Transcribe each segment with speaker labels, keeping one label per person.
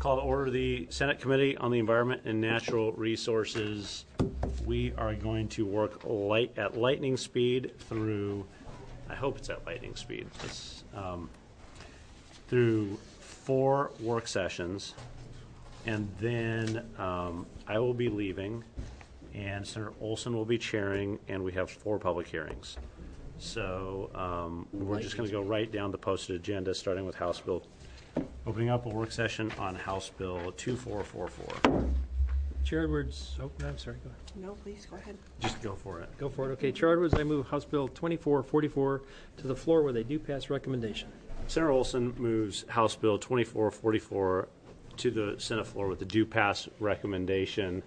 Speaker 1: Call to order the Senate Committee on the Environment and Natural Resources. We are going to work at lightning speed through, I hope it's at lightning speed, through 4 work sessions. And then I will be leaving, and Senator Olson will be chairing, and we have 4 public hearings. So we're just going to go right down the posted agenda, starting with House Bill. Opening up a work session on House Bill 2444.
Speaker 2: Chair Edwards, oh, no, I'm sorry, go ahead.
Speaker 3: No, please, go ahead.
Speaker 1: Just go for it.
Speaker 2: Go for it. Okay, Chair Edwards, I move House Bill 2444 to the floor with a due pass recommendation.
Speaker 1: Senator Olson moves House Bill 2444 to the Senate floor with the due pass recommendation.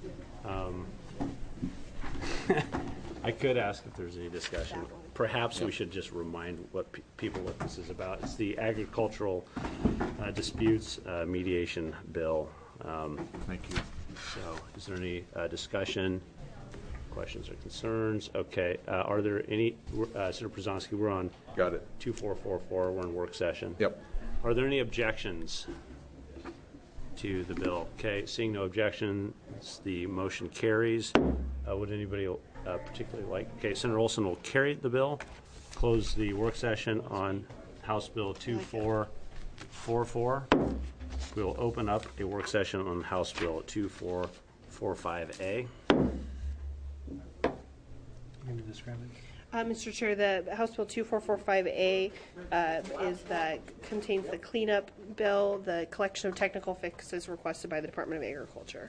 Speaker 1: I could ask if there's any discussion. Perhaps we should just remind people what this is about. It's the Agricultural Disputes Mediation Bill.
Speaker 4: Thank you.
Speaker 1: So is there any discussion, questions, or concerns? Okay. Are there any, Senator Przanski, we're on
Speaker 4: Got it.
Speaker 1: 2444. We're in work session.
Speaker 4: Yep.
Speaker 1: Are there any objections to the bill? Okay. Seeing no objections, the motion carries. Would anybody particularly like? Okay. Senator Olson will carry the bill. Close the work session on House Bill 2444. We will open up a work session on House Bill 2445A.
Speaker 3: Mr. Chair, the House Bill 2445A contains the cleanup bill, the collection of technical fixes requested by the Department of Agriculture.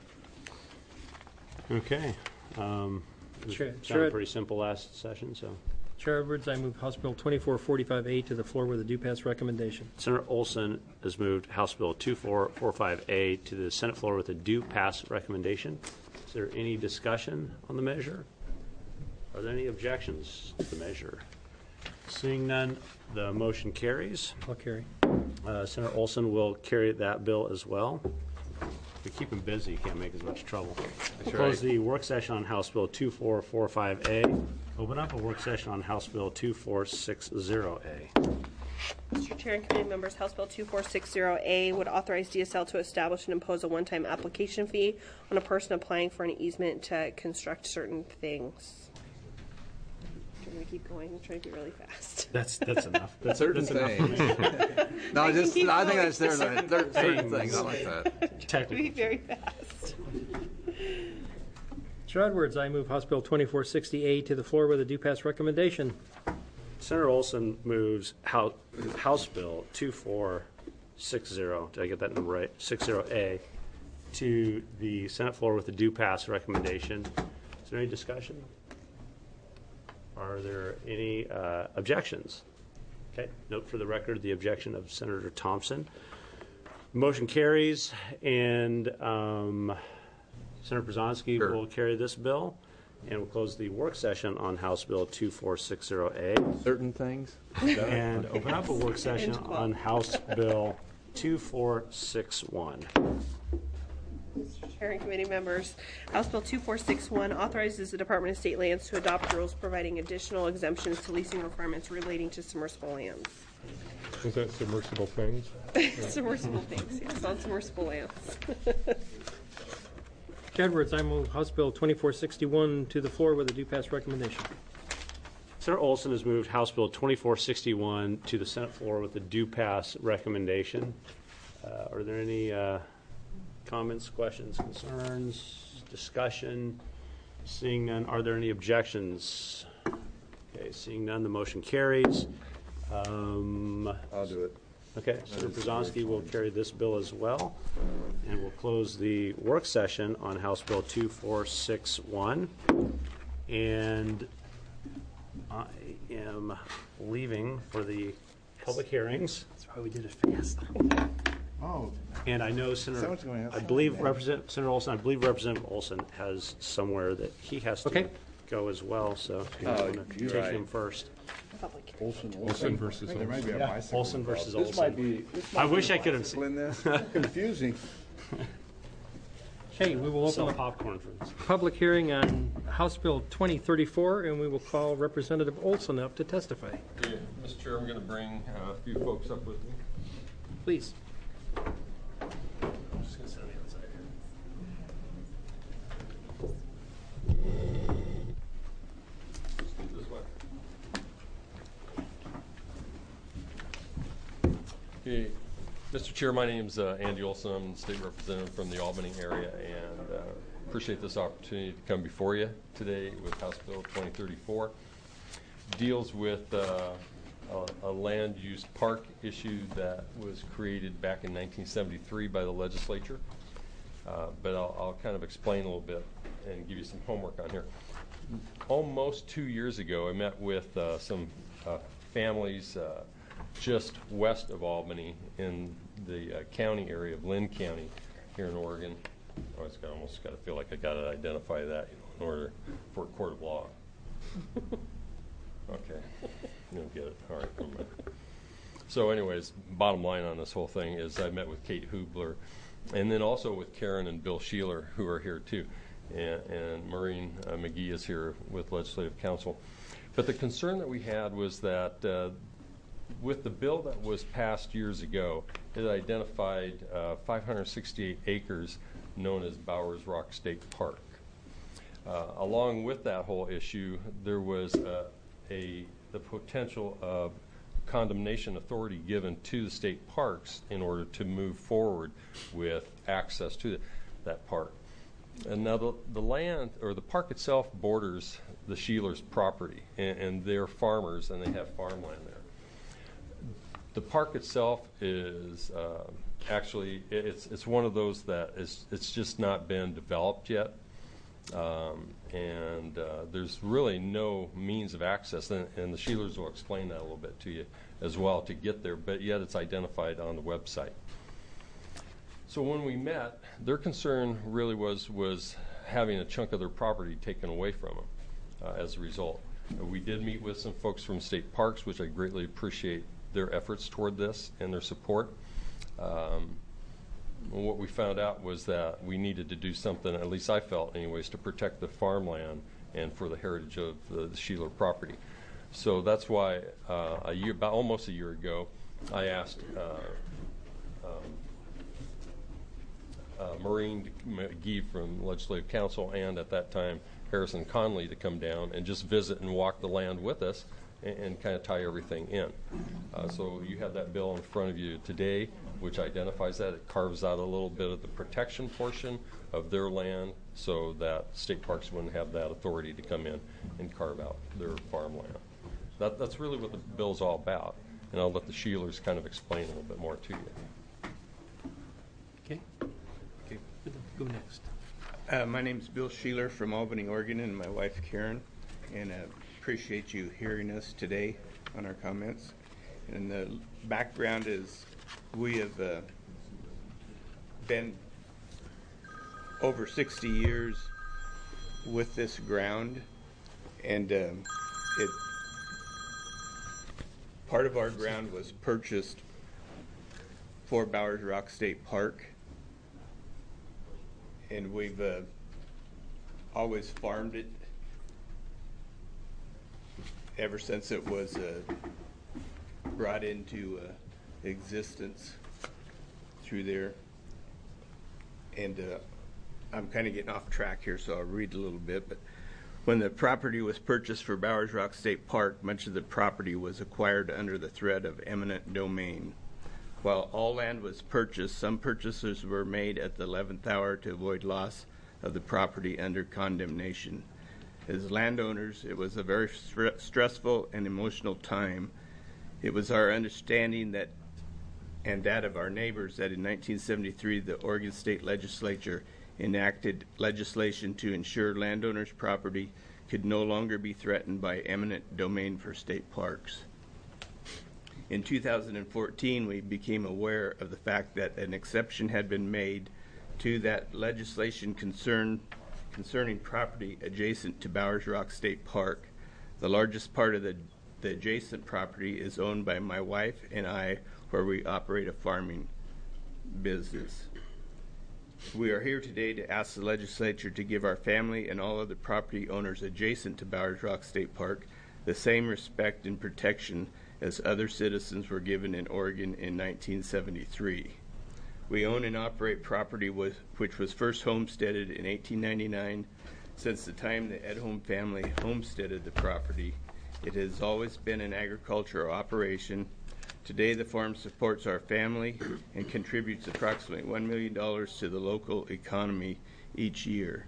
Speaker 1: Okay.
Speaker 2: Sure.
Speaker 1: Sounded pretty simple last session, so.
Speaker 2: Chair Edwards, I move House Bill 2445A to the floor with a due pass recommendation.
Speaker 1: Senator Olson has moved House Bill 2445A to the Senate floor with a due pass recommendation. Is there any discussion on the measure? Are there any objections to the measure? Seeing none, the motion carries.
Speaker 2: I'll carry.
Speaker 1: Senator Olson will carry that bill as well. We keep him busy, he can't make as much trouble. Close the work session on House Bill 2445A. Open up a work session on House Bill 2460A.
Speaker 3: Mr. Chair and committee members, House Bill 2460A would authorize DSL to establish and impose a one-time application fee on a person applying for an easement to construct certain things. I'm going to keep going. I'm trying to be really fast.
Speaker 1: That's enough. That's
Speaker 4: Certain things. No, I think that's there's certain things. I like that.
Speaker 1: Technically.
Speaker 3: Be very fast.
Speaker 2: Chair Edwards, I move House Bill 2460A to the floor with a due pass recommendation.
Speaker 1: Senator Olson moves House Bill 2460, did I get that number right? 60A to the Senate floor with a due pass recommendation. Is there any discussion? Are there any objections? Okay, note for the record the objection of Senator Thompson. Motion carries, and Senator Przanski will carry this bill, and we'll close the work session on House Bill 2460A.
Speaker 4: Certain things.
Speaker 1: And open up a work session on House Bill 2461.
Speaker 3: Mr. Chair and committee members, House Bill 2461 authorizes the Department of State Lands to adopt rules providing additional exemptions to leasing requirements relating to submersible lands.
Speaker 5: Is that submersible things?
Speaker 3: Submersible things, yes, on submersible lands.
Speaker 2: Chair Edwards, I move House Bill 2461 to the floor with a due pass recommendation.
Speaker 1: Senator Olson has moved House Bill 2461 to the Senate floor with a due pass recommendation. Are there any comments, questions, concerns, discussion? Seeing none, are there any objections? Okay, seeing none, the motion carries.
Speaker 4: I'll do it.
Speaker 1: Okay, Senator Przanski will carry this bill as well, and we'll close the work session on House Bill 2461. And I am leaving for the public hearings.
Speaker 2: That's why we did it fast.
Speaker 4: Oh.
Speaker 1: And I know Senator Representative Olson has somewhere that he has to go as well, so if you want to take him first.
Speaker 5: Olson versus
Speaker 4: There might be a
Speaker 5: Olson.
Speaker 4: bicycle.
Speaker 1: Olson versus
Speaker 4: This
Speaker 1: Olson.
Speaker 4: might be.
Speaker 1: I wish I could have seen.
Speaker 4: In this. Confusing.
Speaker 2: Okay, we will open
Speaker 1: Sell
Speaker 2: a
Speaker 1: popcorn for this.
Speaker 2: public hearing on House Bill 2034, and we will call Representative Olson up to testify.
Speaker 5: Okay, Mr. Chair, I'm going to bring a few folks up with me.
Speaker 2: Please.
Speaker 6: just going to sit on the outside here. This way. Hey, Mr. Chair, my name's Andy Olson. I'm the state representative from the Albany area, and appreciate this opportunity to come before you today with House Bill 2034. Deals with a land use park issue that was created back in 1973 by the legislature. But I'll kind of explain a little bit and give you some homework on here. Almost 2 years ago, I met with some families just west of Albany in the county area of Lynn County here in Oregon. Oh, it's almost got to feel like I got to identify that, in order for a court of law. Okay, you don't get it. All right. So anyways, bottom line on this whole thing is I met with Kate Hubler, and then also with Karen and Bill Sheeler, who are here too, and Maureen McGee is here with Legislative Council. But the concern that we had was that with the bill that was passed years ago, it identified 568 acres known as Bowers Rock State Park. Along with that whole issue, there was the potential of condemnation authority given to the state parks in order to move forward with access to that park. And now the land, or the park itself, borders the Sheelers' property, and they're farmers and they have farmland there. The park itself is actually, it's one of those that it's just not been developed yet. There's really no means of access, and the Sheelers will explain that a little bit to you as well to get there, but yet it's identified on the website. So when we met, their concern really was having a chunk of their property taken away from them as a result. We did meet with some folks from state parks, which I greatly appreciate their efforts toward this and their support. What we found out was that we needed to do something, at least I felt anyways, to protect the farmland and for the heritage of the Sheeler property. So that's why about almost a year ago, I asked Maureen McGee from Legislative Council, and at that time Harrison Conley, to come down and just visit and walk the land with us and kind of tie everything in. So you have that bill in front of you today, which identifies that. It carves out a little bit of the protection portion of their land so that state parks wouldn't have that authority to come in and carve out their farmland. That's really what the bill's all about, and I'll let the Sheelers kind of explain a little bit more to you.
Speaker 2: Okay. Go next.
Speaker 7: My name's Bill Sheeler from Albany, Oregon, and my wife Karen, and appreciate you hearing us today on our comments. And the background is we have been over 60 years with this ground, and part of our ground was purchased for Bowers Rock State Park, and we've always farmed it ever since it was brought into existence through there. And I'm kind of getting off track here, so I'll read a little bit. But when the property was purchased for Bowers Rock State Park, much of the property was acquired under the threat of eminent domain. While all land was purchased, some purchases were made at the 11th hour to avoid loss of the property under condemnation. As landowners, it was a very stressful and emotional time. It was our understanding that, and that of our neighbors, that in 1973 the Oregon State Legislature enacted legislation to ensure landowners' property could no longer be threatened by eminent domain for state parks. In 2014, we became aware of the fact that an exception had been made to that legislation concerning property adjacent to Bowers Rock State Park. The largest part of the adjacent property is owned by my wife and I, where we operate a farming business. We are here today to ask the legislature to give our family and all other property owners adjacent to Bowers Rock State Park the same respect and protection as other citizens were given in Oregon in 1973. We own and operate property which was first homesteaded in 1899. Since the time the Edholm family homesteaded the property, it has always been an agricultural operation. Today, the farm supports our family and contributes approximately $1 million to the local economy each year.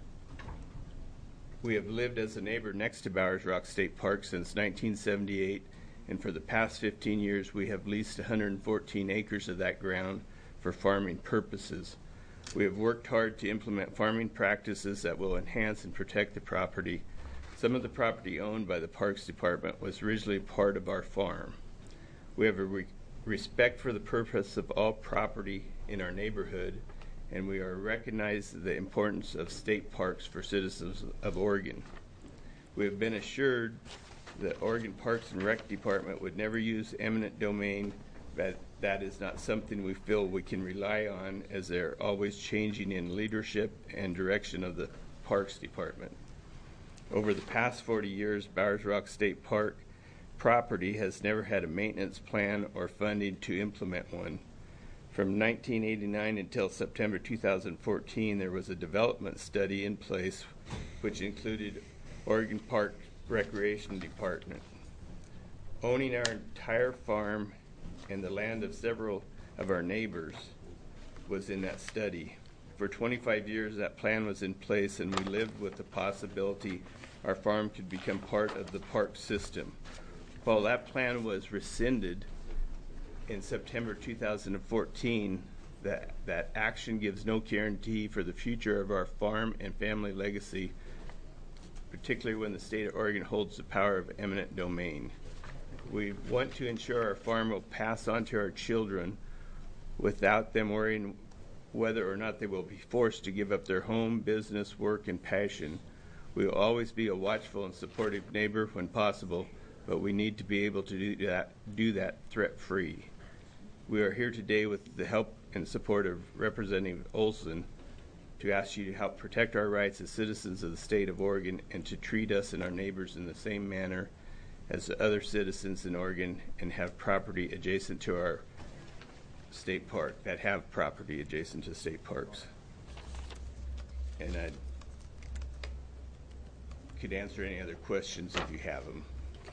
Speaker 7: We have lived as a neighbor next to Bowers Rock State Park since 1978, and for the past 15 years, we have leased 114 acres of that ground for farming purposes. We have worked hard to implement farming practices that will enhance and protect the property. Some of the property owned by the Parks Department was originally part of our farm. We have a respect for the purpose of all property in our neighborhood, and we recognize the importance of state parks for citizens of Oregon. We have been assured that Oregon Parks and Rec Department would never use eminent domain. That is not something we feel we can rely on, as they're always changing in leadership and direction of the Parks Department. Over the past 40 years, Bowers Rock State Park property has never had a maintenance plan or funding to implement one. From 1989 until September 2014, there was a development study in place which included Oregon Park Recreation Department. Owning our entire farm and the land of several of our neighbors was in that study. For 25 years, that plan was in place, and we lived with the possibility our farm could become part of the park system. While that plan was rescinded in September 2014, that action gives no guarantee for the future of our farm and family legacy, particularly when the state of Oregon holds the power of eminent domain. We want to ensure our farm will pass on to our children without them worrying whether or not they will be forced to give up their home, business, work, and passion. We will always be a watchful and supportive neighbor when possible, but we need to be able to do that threat-free. We are here today with the help and support of Representative Olson to ask you to help protect our rights as citizens of the state of Oregon and to treat us and our neighbors in the same manner as the other citizens in Oregon and have property adjacent to our state park, that have property adjacent to state parks. And I could answer any other questions if you have them.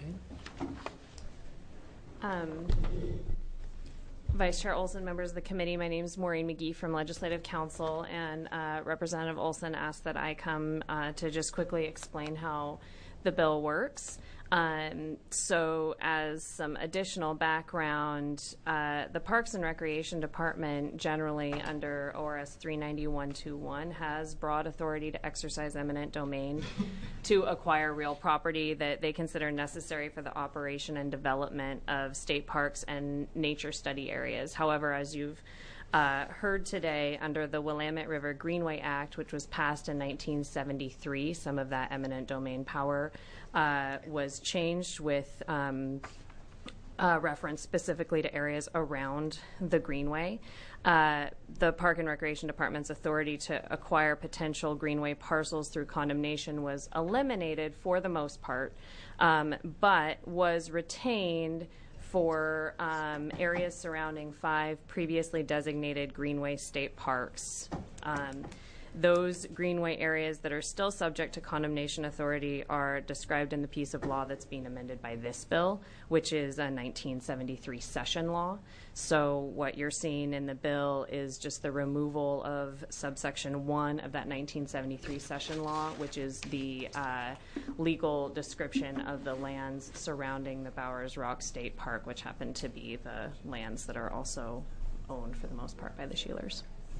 Speaker 8: Vice Chair Olson, members of the committee, my name is Maureen McGee from Legislative Council, and Representative Olson asked that I come to just quickly explain how the bill works. So as some additional background, the Parks and Recreation Department generally under ORS 39121 has broad authority to exercise eminent domain to acquire real property that they consider necessary for the operation and development of state parks and nature study areas. However, as you've heard today, under the Willamette River Greenway Act, which was passed in 1973, some of that eminent domain power was changed with reference specifically to areas around the Greenway. The Park and Recreation Department's authority to acquire potential Greenway parcels through condemnation was eliminated for the most part, but was retained for areas surrounding 5 previously designated Greenway state parks. Those Greenway areas that are still subject to condemnation authority are described in the piece of law that's being amended by this bill, which is a 1973 session law. So what you're seeing in the bill is just the removal of subsection 1 of that 1973 session law, which is the legal description of the lands surrounding the Bowers Rock State Park, which happen to be the lands that are also owned for the most part by the Sheelers.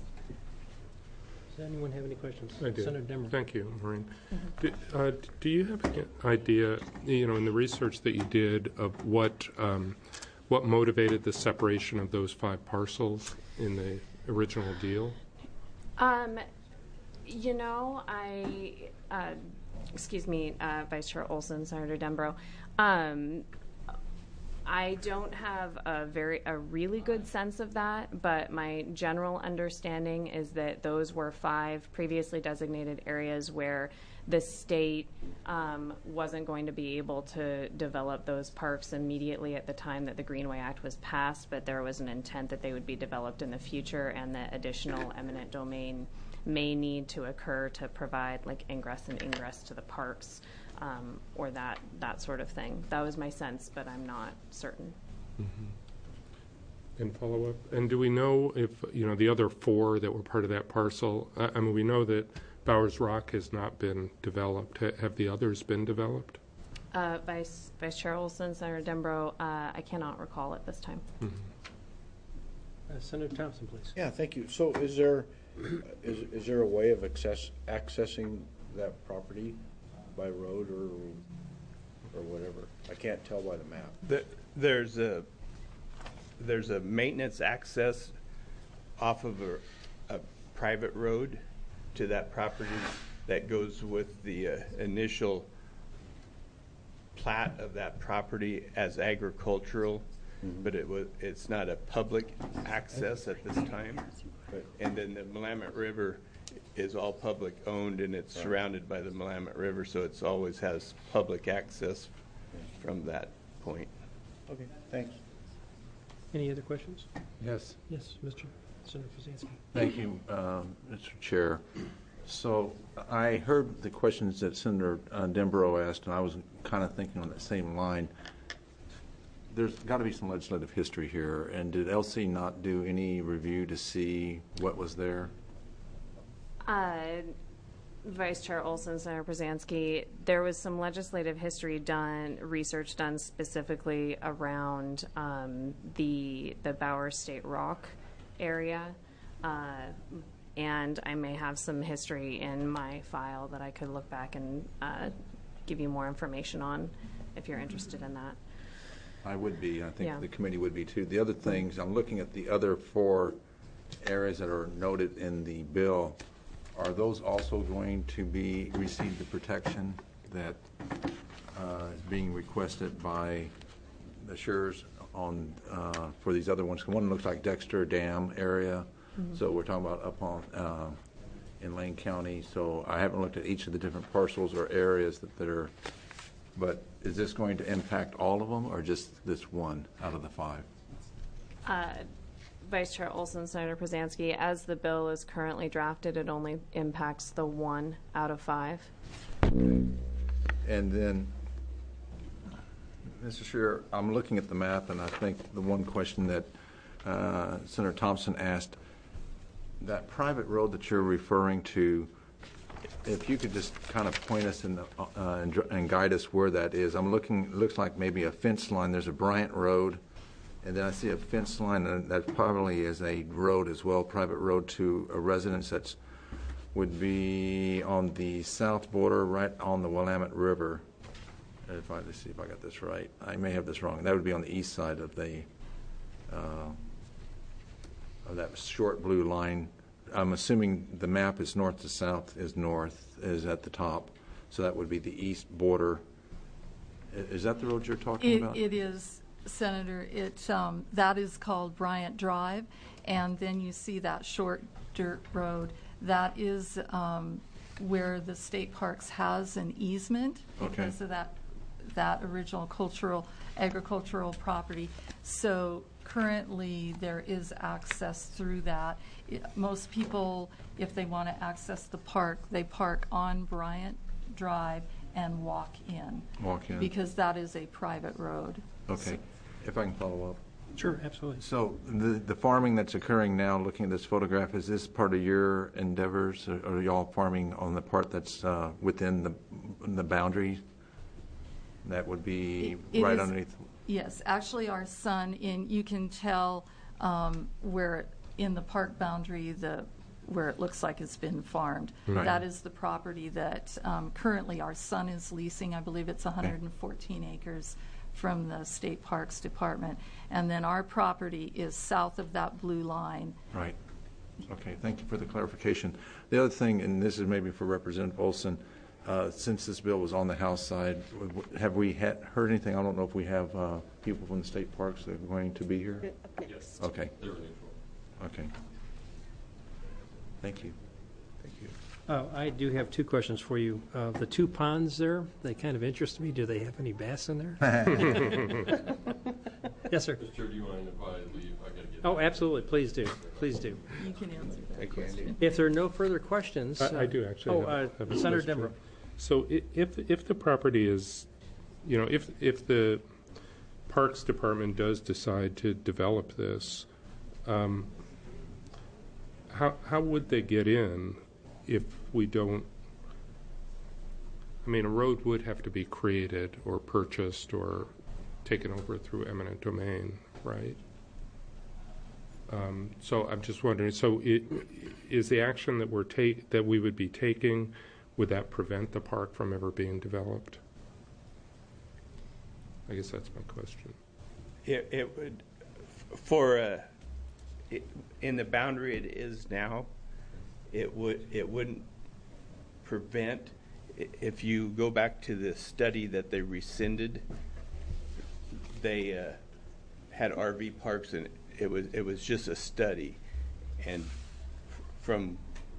Speaker 2: Does anyone have any questions?
Speaker 5: I do.
Speaker 2: Senator Demmer.
Speaker 5: Thank you, Maureen. Do you have an idea, in the research that you did, of what motivated the separation of those 5 parcels in the original deal?
Speaker 8: Excuse me, Vice Chair Olson, Senator Dembro. I don't have a really good sense of that, but my general understanding is that those were 5 previously designated areas where the state wasn't going to be able to develop those parks immediately at the time that the Greenway Act was passed, but there was an intent that they would be developed in the future, and that additional eminent domain may need to occur to provide like ingress and ingress to the parks, or that sort of thing. That was my sense, but I'm not certain.
Speaker 5: And follow up. And do we know if, the other 4 that were part of that parcel, I mean, we know that Bowers Rock has not been developed. Have the others been developed?
Speaker 8: Vice Chair Olson, Senator Dembro, I cannot recall at this time.
Speaker 2: Senator Thompson, please.
Speaker 9: Yeah, thank you. So is there a way of accessing that property by road or whatever? I can't tell by the map.
Speaker 7: There's a maintenance access off of a private road to that property that goes with the initial plat of that property as agricultural, but it's not a public access at this time. And then the Willamette River is all public owned, and it's surrounded by the Willamette River, so it's always has public access from that point.
Speaker 9: Okay, thanks.
Speaker 2: Any other questions?
Speaker 4: Yes.
Speaker 2: Yes, Senator Fusansky.
Speaker 9: Thank you, Mr. Chair. So I heard the questions that Senator Dembro asked, and I was kind of thinking on that same line. There's got to be some legislative history here, and did LC not do any review to see what was there?
Speaker 8: Vice Chair Olson, Senator Brzezinski, there was some legislative history research done specifically around the Bowers State Rock area, and I may have some history in my file that I could look back and give you more information on if you're interested in that.
Speaker 9: I would be. I think
Speaker 8: Yeah.
Speaker 9: the committee would be too. The other things, I'm looking at the other 4 areas that are noted in the bill. Are those also going to receive the protection that is being requested by the Shures on for these other ones? One looks like Dexter Dam area, so we're talking about up on in Lane County. So I haven't looked at each of the different parcels or areas that are. But is this going to impact all of them, or just this one out of the 5?
Speaker 8: Vice Chair Olson, Senator Brzezinski, as the bill is currently drafted, it only impacts the 1 out of 5.
Speaker 9: And then, Mr. Chair, I'm looking at the map, and I think the one question that Senator Thompson asked, that private road that you're referring to, if you could just kind of point us in and guide us where that is. I'm looking, it looks like maybe a fence line. There's a Bryant Road, and then I see a fence line, and that probably is a road as well, private road to a residence that would be on the south border, right on the Willamette River. Let's see if I got this right. I may have this wrong. That would be on the east side of of that short blue line. I'm assuming the map is north to south is at the top, so that would be the east border. Is that the road you're talking about?
Speaker 10: It is, Senator. That is called Bryant Drive, and then you see that short dirt road. That is where the state parks has an easement because of that original agricultural property. So currently there is access through that. Most people, if they want to access the park, they park on Bryant Drive and walk in. Because that is a private road.
Speaker 9: Okay. If I can follow up.
Speaker 2: Sure, absolutely.
Speaker 9: So the farming that's occurring now, looking at this photograph, is this part of your endeavors? Or are y'all farming on the part that's within the boundary? That would be right underneath?
Speaker 10: Yes. Actually, our son, you can tell where in the park boundary, where it looks like it's been farmed. Right. That is the property that currently our son is leasing. I believe it's 114 acres from the State Parks Department. And then our property is south of that blue line. Right.
Speaker 9: Okay, thank you for the clarification. The other thing, and this is maybe for Representative Olson, since this bill was on the House side, have we heard anything? I don't know if we have people from the state parks that are going to be here.
Speaker 3: Yes.
Speaker 9: Okay. Okay. Thank you.
Speaker 7: Thank you.
Speaker 2: I do have two questions for you. The two ponds there, they kind of interest me. Do they have any bass in there? Yes, sir.
Speaker 6: Mr. Chair, do you mind if I leave? I gotta get.
Speaker 2: Oh, absolutely. Please do. Please do.
Speaker 10: You can answer that
Speaker 7: Thank you, Andy.
Speaker 10: question.
Speaker 2: If there are no further questions.
Speaker 5: I do actually. have a
Speaker 2: Senator
Speaker 5: question.
Speaker 2: Devereaux.
Speaker 5: So if the property is, if the Parks Department does decide to develop this, how would they get in if we don't? I mean, a road would have to be created or purchased or taken over through eminent domain, right? So I'm just wondering. So is the action that that we would be taking, would that prevent the park from ever being developed? I guess that's my question.
Speaker 7: It would, in the boundary it is now, it wouldn't prevent. If you go back to the study that they rescinded, they had RV parks, and it was just a study, and from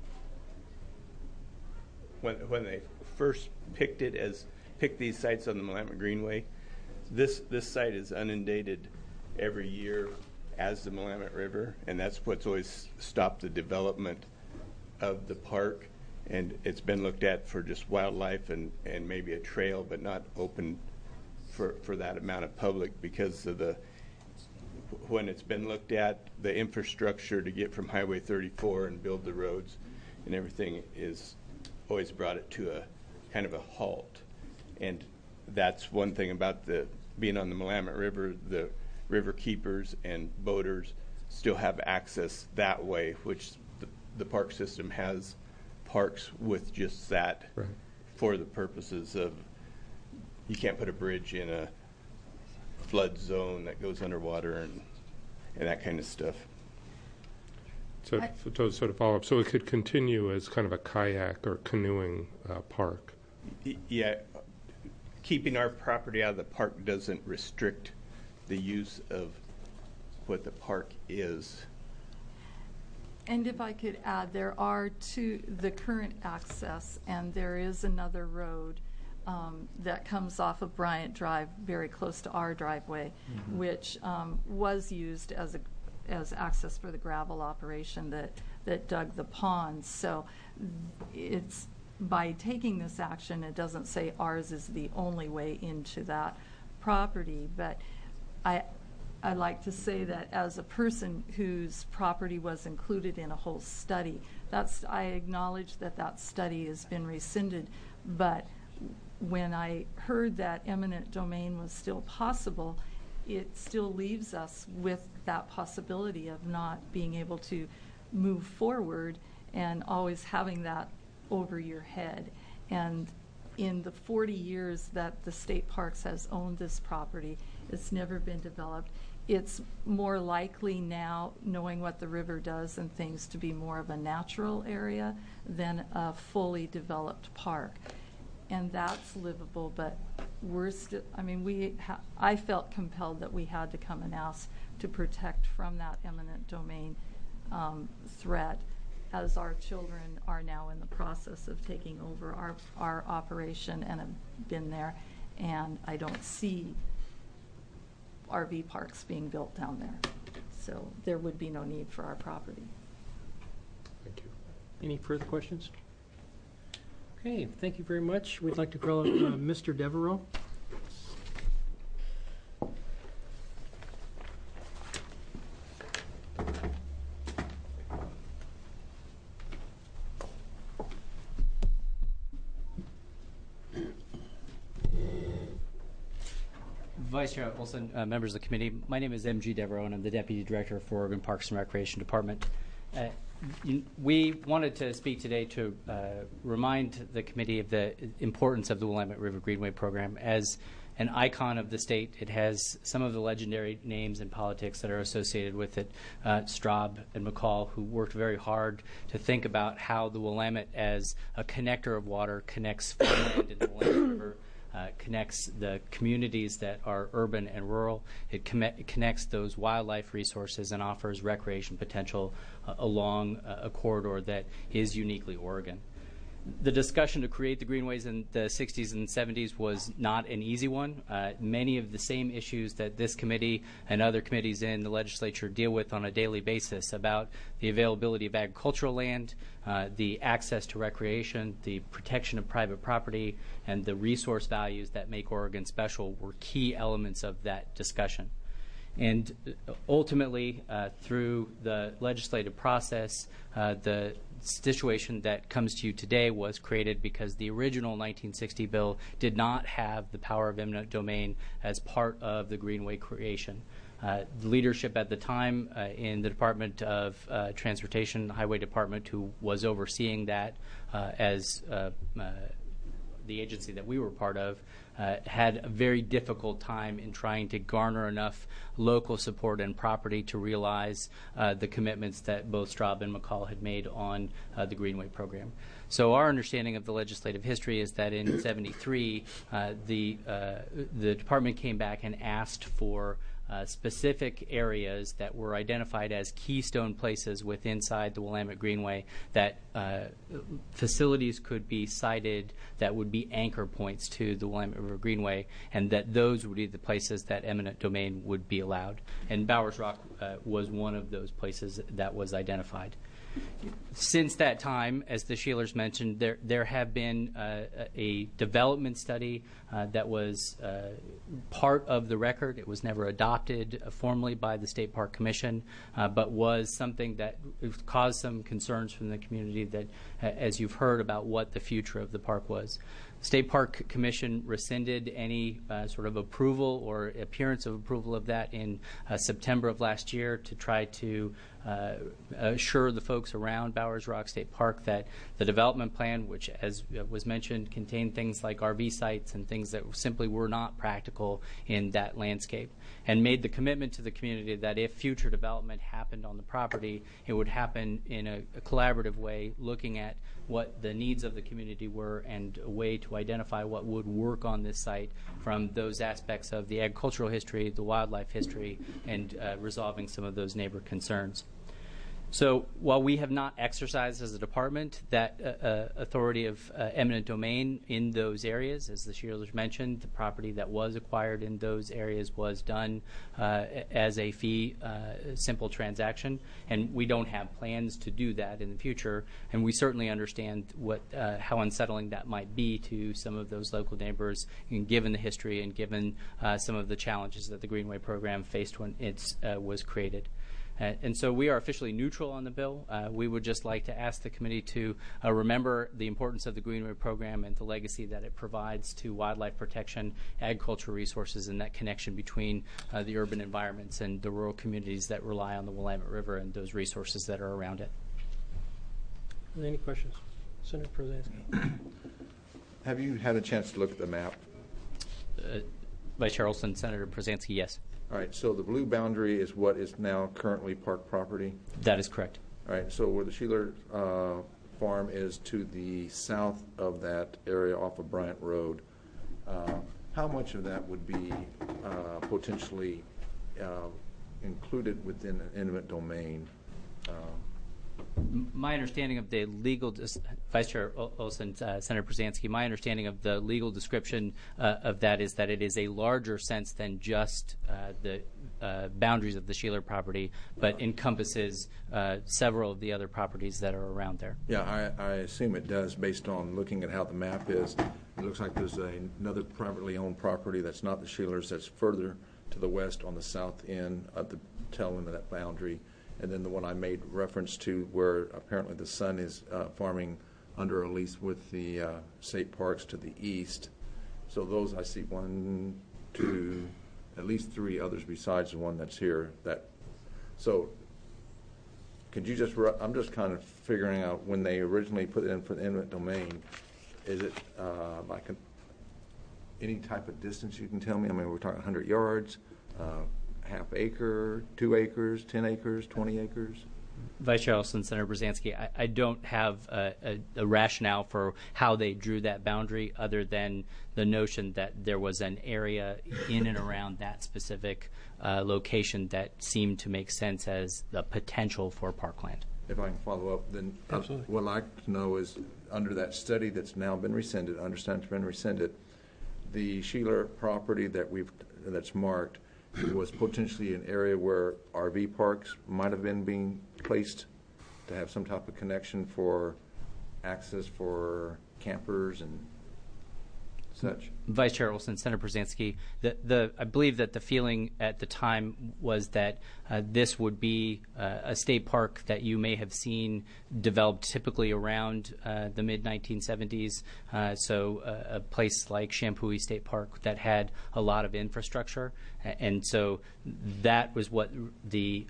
Speaker 7: when they first picked these sites on the Willamette Greenway, this site is inundated every year as the Willamette River, and that's what's always stopped the development of the park. And it's been looked at for just wildlife and maybe a trail, but not open for that amount of public because of when it's been looked at, the infrastructure to get from Highway 34 and build the roads and everything is always brought it to a kind of a halt. And that's one thing about being on the Willamette River. The river keepers and boaters still have access that way, which the park system has parks with just that, right, for the purposes of, you can't put a bridge in a flood zone that goes underwater and that kind of stuff.
Speaker 5: So to sort of follow up, so it could continue as kind of a kayak or canoeing park.
Speaker 7: Yeah, keeping our property out of the park doesn't restrict the use of what the park is.
Speaker 10: And if I could add, there are the current access, and there is another road that comes off of Bryant Drive, very close to our driveway, mm-hmm, which was used as access for the gravel operation that dug the ponds. So it's, by taking this action, it doesn't say ours is the only way into that property, but I'd like to say that as a person whose property was included in a whole study, I acknowledge that study has been rescinded, but when I heard that eminent domain was still possible, it still leaves us with that possibility of not being able to move forward and always having that over your head. And in the 40 years that the state parks has owned this property, it's never been developed. It's more likely now, knowing what the river does and things, to be more of a natural area than a fully developed park. And that's livable, but we're still, I mean, I felt compelled that we had to come and ask to protect from that eminent domain threat, as our children are now in the process of taking over our operation and have been there, and I don't see RV parks being built down there. So there would be no need for our property.
Speaker 5: Thank you.
Speaker 2: Any further questions? Okay, thank you very much. We'd like to call up Mr. Devereaux.
Speaker 11: Vice Chair Olson, members of the committee, my name is M.G. Devereaux, and I'm the Deputy Director for Oregon Parks and Recreation Department. We wanted to speak today to remind the committee of the importance of the Willamette River Greenway program. As an icon of the state, it has some of the legendary names in politics that are associated with it. Straub and McCall, who worked very hard to think about how the Willamette, as a connector of water, connects farmland in the Willamette River, connects the communities that are urban and rural. It connects those wildlife resources and offers recreation potential along a corridor that is uniquely Oregon. The discussion to create the greenways in the 60s and 70s was not an easy one. Many of the same issues that this committee and other committees in the legislature deal with on a daily basis about the availability of agricultural land, the access to recreation, the protection of private property, and the resource values that make Oregon special were key elements of that discussion. And ultimately, through the legislative process, the situation that comes to you today was created because the original 1960 bill did not have the power of eminent domain as part of the Greenway creation. The leadership at the time in the Department of Transportation, Highway Department, who was overseeing that as the agency that we were part of, had a very difficult time in trying to garner enough local support and property to realize the commitments that both Straub and McCall had made on the Greenway program. So our understanding of the legislative history is that in '73, the department came back and asked for specific areas that were identified as keystone places inside the Willamette Greenway that facilities could be sited that would be anchor points to the Willamette River Greenway, and that those would be the places that eminent domain would be allowed. And Bowers Rock was one of those places that was identified. Since that time, as the Sheilers mentioned, there have been a development study that was part of the record. It was never adopted formally by the State Park Commission, but was something that caused some concerns from the community that, as you've heard, about what the future of the park was. The State Park Commission rescinded any sort of approval or appearance of approval of that in September of last year to try to assure the folks around Bowers Rock State Park that the development plan, which, as was mentioned, contained things like RV sites and things that simply were not practical in that landscape, and made the commitment to the community that if future development happened on the property, it would happen in a collaborative way, looking at what the needs of the community were and a way to identify what would work on this site from those aspects of the agricultural history, the wildlife history, and resolving some of those neighbor concerns. So while we have not exercised as a department that authority of eminent domain in those areas, as the Sheilers mentioned, the property that was acquired in those areas was done as a fee simple transaction, and we don't have plans to do that in the future, and we certainly understand how unsettling that might be to some of those local neighbors, and given the history and given some of the challenges that the Greenway program faced when it was created. And so we are officially neutral on the bill. We would just like to ask the committee to remember the importance of the Greenway program and the legacy that it provides to wildlife protection, agricultural resources, and that connection between the urban environments and the rural communities that rely on the Willamette River and those resources that are around it.
Speaker 2: Any questions? Senator Prozanski.
Speaker 9: Have you had a chance to look at the map?
Speaker 11: Vice Chair Olson, Senator Prozanski, yes.
Speaker 9: All right, so the blue boundary is what is now currently park property?
Speaker 11: That is correct.
Speaker 9: All right, so where the Sheeler farm is to the south of that area off of Bryant Road, how much of that would be potentially included within an eminent domain?
Speaker 11: My understanding of the legal, Vice Chair Olson, Senator Prozanski, my understanding of the legal description of that is that it is a larger sense than just the boundaries of the Sheeler property, but encompasses several of the other properties that are around there.
Speaker 9: Yeah, I assume it does based on looking at how the map is. It looks like there's another privately owned property that's not the Sheelers that's further to the west on the south end of the tail end of that boundary. And then the one I made reference to where apparently the son is farming under a lease with the state parks to the east. So those I see 1, 2, at least 3 others besides the one that's here. So could you just, I'm just kind of figuring out when they originally put it in for the eminent domain, is it like any type of distance you can tell me? I mean, we're talking 100 yards, half acre, 2 acres, 10 acres, 20 acres?
Speaker 11: Vice Chair Olson, Senator Brzezinski, I don't have a rationale for how they drew that boundary other than the notion that there was an area in and around that specific location that seemed to make sense as the potential for parkland.
Speaker 9: If I can follow up, then
Speaker 2: Absolutely.
Speaker 9: what I'd like to know is, under that study that's now been rescinded, I understand it's been rescinded, the Sheeler property that's marked was potentially an area where RV parks might have been being placed to have some type of connection for access for campers and such.
Speaker 11: Vice Chair Olson, Senator Brzezinski, I believe that the feeling at the time was that this would be a state park that you may have seen developed typically around the mid-1970s. So a place like Shampooey State Park that had a lot of infrastructure. And so that was what the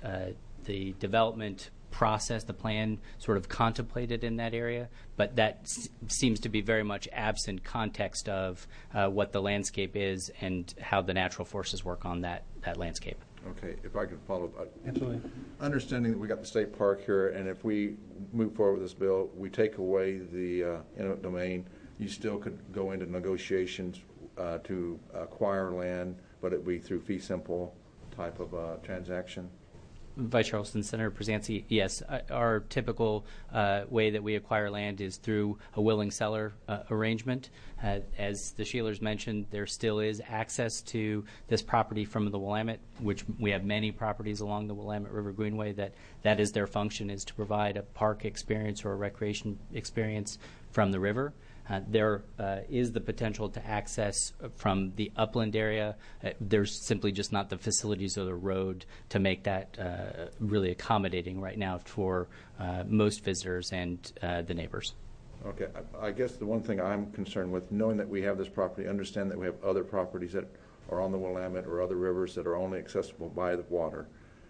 Speaker 11: development process, the plan sort of contemplated in that area, but that seems to be very much absent context of what the landscape is and how the natural forces work on that landscape.
Speaker 9: Okay, if I could follow up.
Speaker 2: Absolutely.
Speaker 9: Understanding that we got the state park here, and if we move forward with this bill, we take away the eminent domain, you still could go into negotiations to acquire land, but it would be through fee simple type of transaction?
Speaker 11: Vice Chair Olson, Senator Brzezinski, yes. Our typical way that we acquire land is through a willing seller arrangement. As the Sheelers mentioned, there still is access to this property from the Willamette, which we have many properties along the Willamette River Greenway that is their function, is to provide a park experience or a recreation experience from the river. There is the potential to access from the upland area. There's simply just not the facilities or the road to make that really accommodating right now for most visitors and the neighbors.
Speaker 9: Okay, I guess the one thing I'm concerned with, knowing that we have this property, understand that we have other properties that are on the Willamette or other rivers that are only accessible by the water.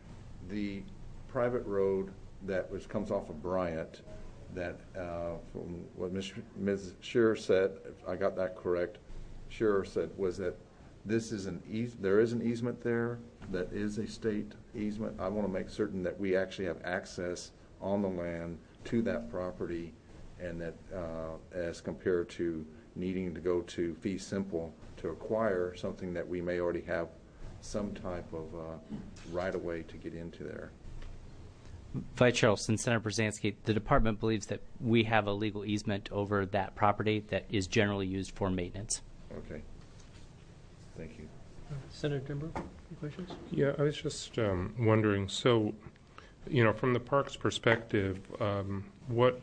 Speaker 9: The private road that comes off of Bryant, that from what Ms. Shearer said, if I got that correct, Shearer said was that this is there is an easement there that is a state easement. I want to make certain that we actually have access on the land to that property, and that as compared to needing to go to fee simple to acquire something that we may already have some type of right-of-way to get into there.
Speaker 11: Vice Chair Olson, Senator Brzezinski, the department believes that we have a legal easement over that property that is generally used for maintenance.
Speaker 9: Okay. Thank you.
Speaker 2: Senator Denbrough, any questions?
Speaker 5: Yeah, I was just wondering, so, from the park's perspective, what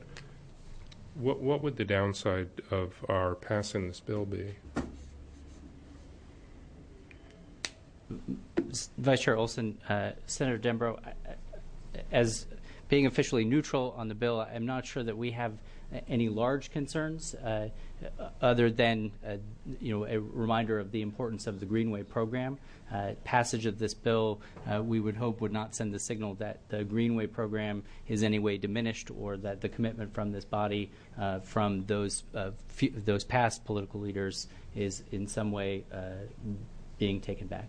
Speaker 5: would the downside of our passing this bill be?
Speaker 11: Vice Chair Olson, Senator Denbrough, as being officially neutral on the bill, I'm not sure that we have any large concerns other than a reminder of the importance of the Greenway program. Passage of this bill, we would hope, would not send the signal that the Greenway program is any way diminished, or that the commitment from this body from those past political leaders is in some way being taken back.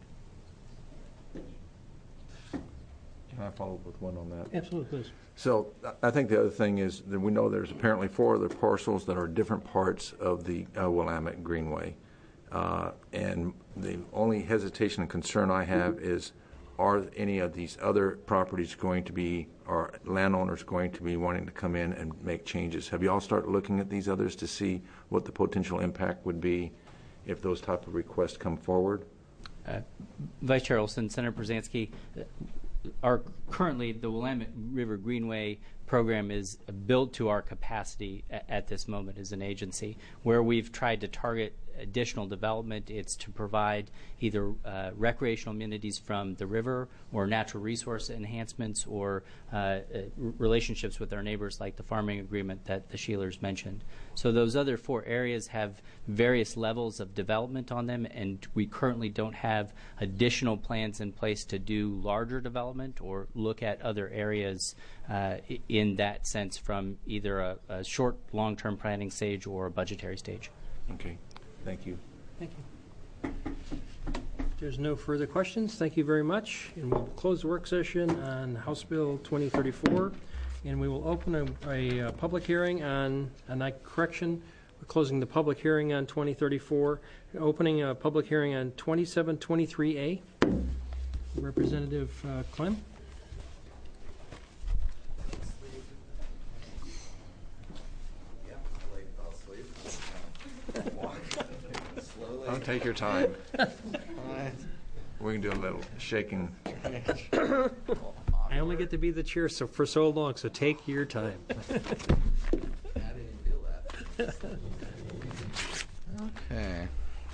Speaker 9: Can I follow up with one on that?
Speaker 2: Absolutely, please.
Speaker 9: So I think the other thing is that we know there's apparently 4 other parcels that are different parts of the Willamette Greenway. And the only hesitation and concern I have is, are any of these other properties going to be, or landowners going to be wanting to come in and make changes? Have you all started looking at these others to see what the potential impact would be if those type of requests come forward?
Speaker 11: Vice Chair Olson, Senator Brzezinski, currently the Willamette River Greenway program is built to our capacity at this moment as an agency. Where we've tried to target additional development, it's to provide either recreational amenities from the river, or natural resource enhancements, or relationships with our neighbors, like the farming agreement that the Sheelers mentioned. So those other 4 areas have various levels of development on them, and we currently don't have additional plans in place to do larger development or look at other areas in that sense from either a short, long-term planning stage or a budgetary stage.
Speaker 9: Okay. Thank you.
Speaker 2: Thank you. If there's no further questions, thank you very much. And we'll close the work session on House Bill 2034. And we will open a public hearing on, correction, we're closing the public hearing on 2034, opening a public hearing on 2723A. Representative Clem.
Speaker 9: take your time. We can do a little shaking.
Speaker 2: I only get to be the chair for so long, so take your time.
Speaker 4: I didn't feel that. Okay.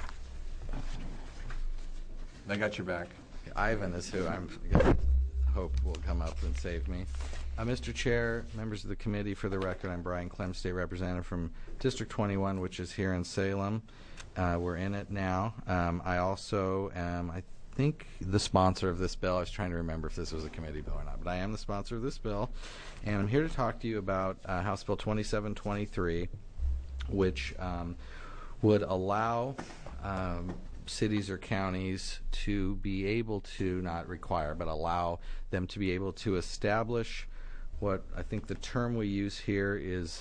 Speaker 9: I got your back.
Speaker 4: Ivan is who I'm gonna hope will come up and save me. Mr. Chair, members of the committee, for the record, I'm Brian Clem, State Representative from District 21, which is here in Salem. We're in it now. I also am, I think, the sponsor of this bill. I was trying to remember if this was a committee bill or not, but I am the sponsor of this bill. And I'm here to talk to you about House Bill 2723, which would allow cities or counties to be able to, not require, but allow them to be able to establish what I think the term we use here is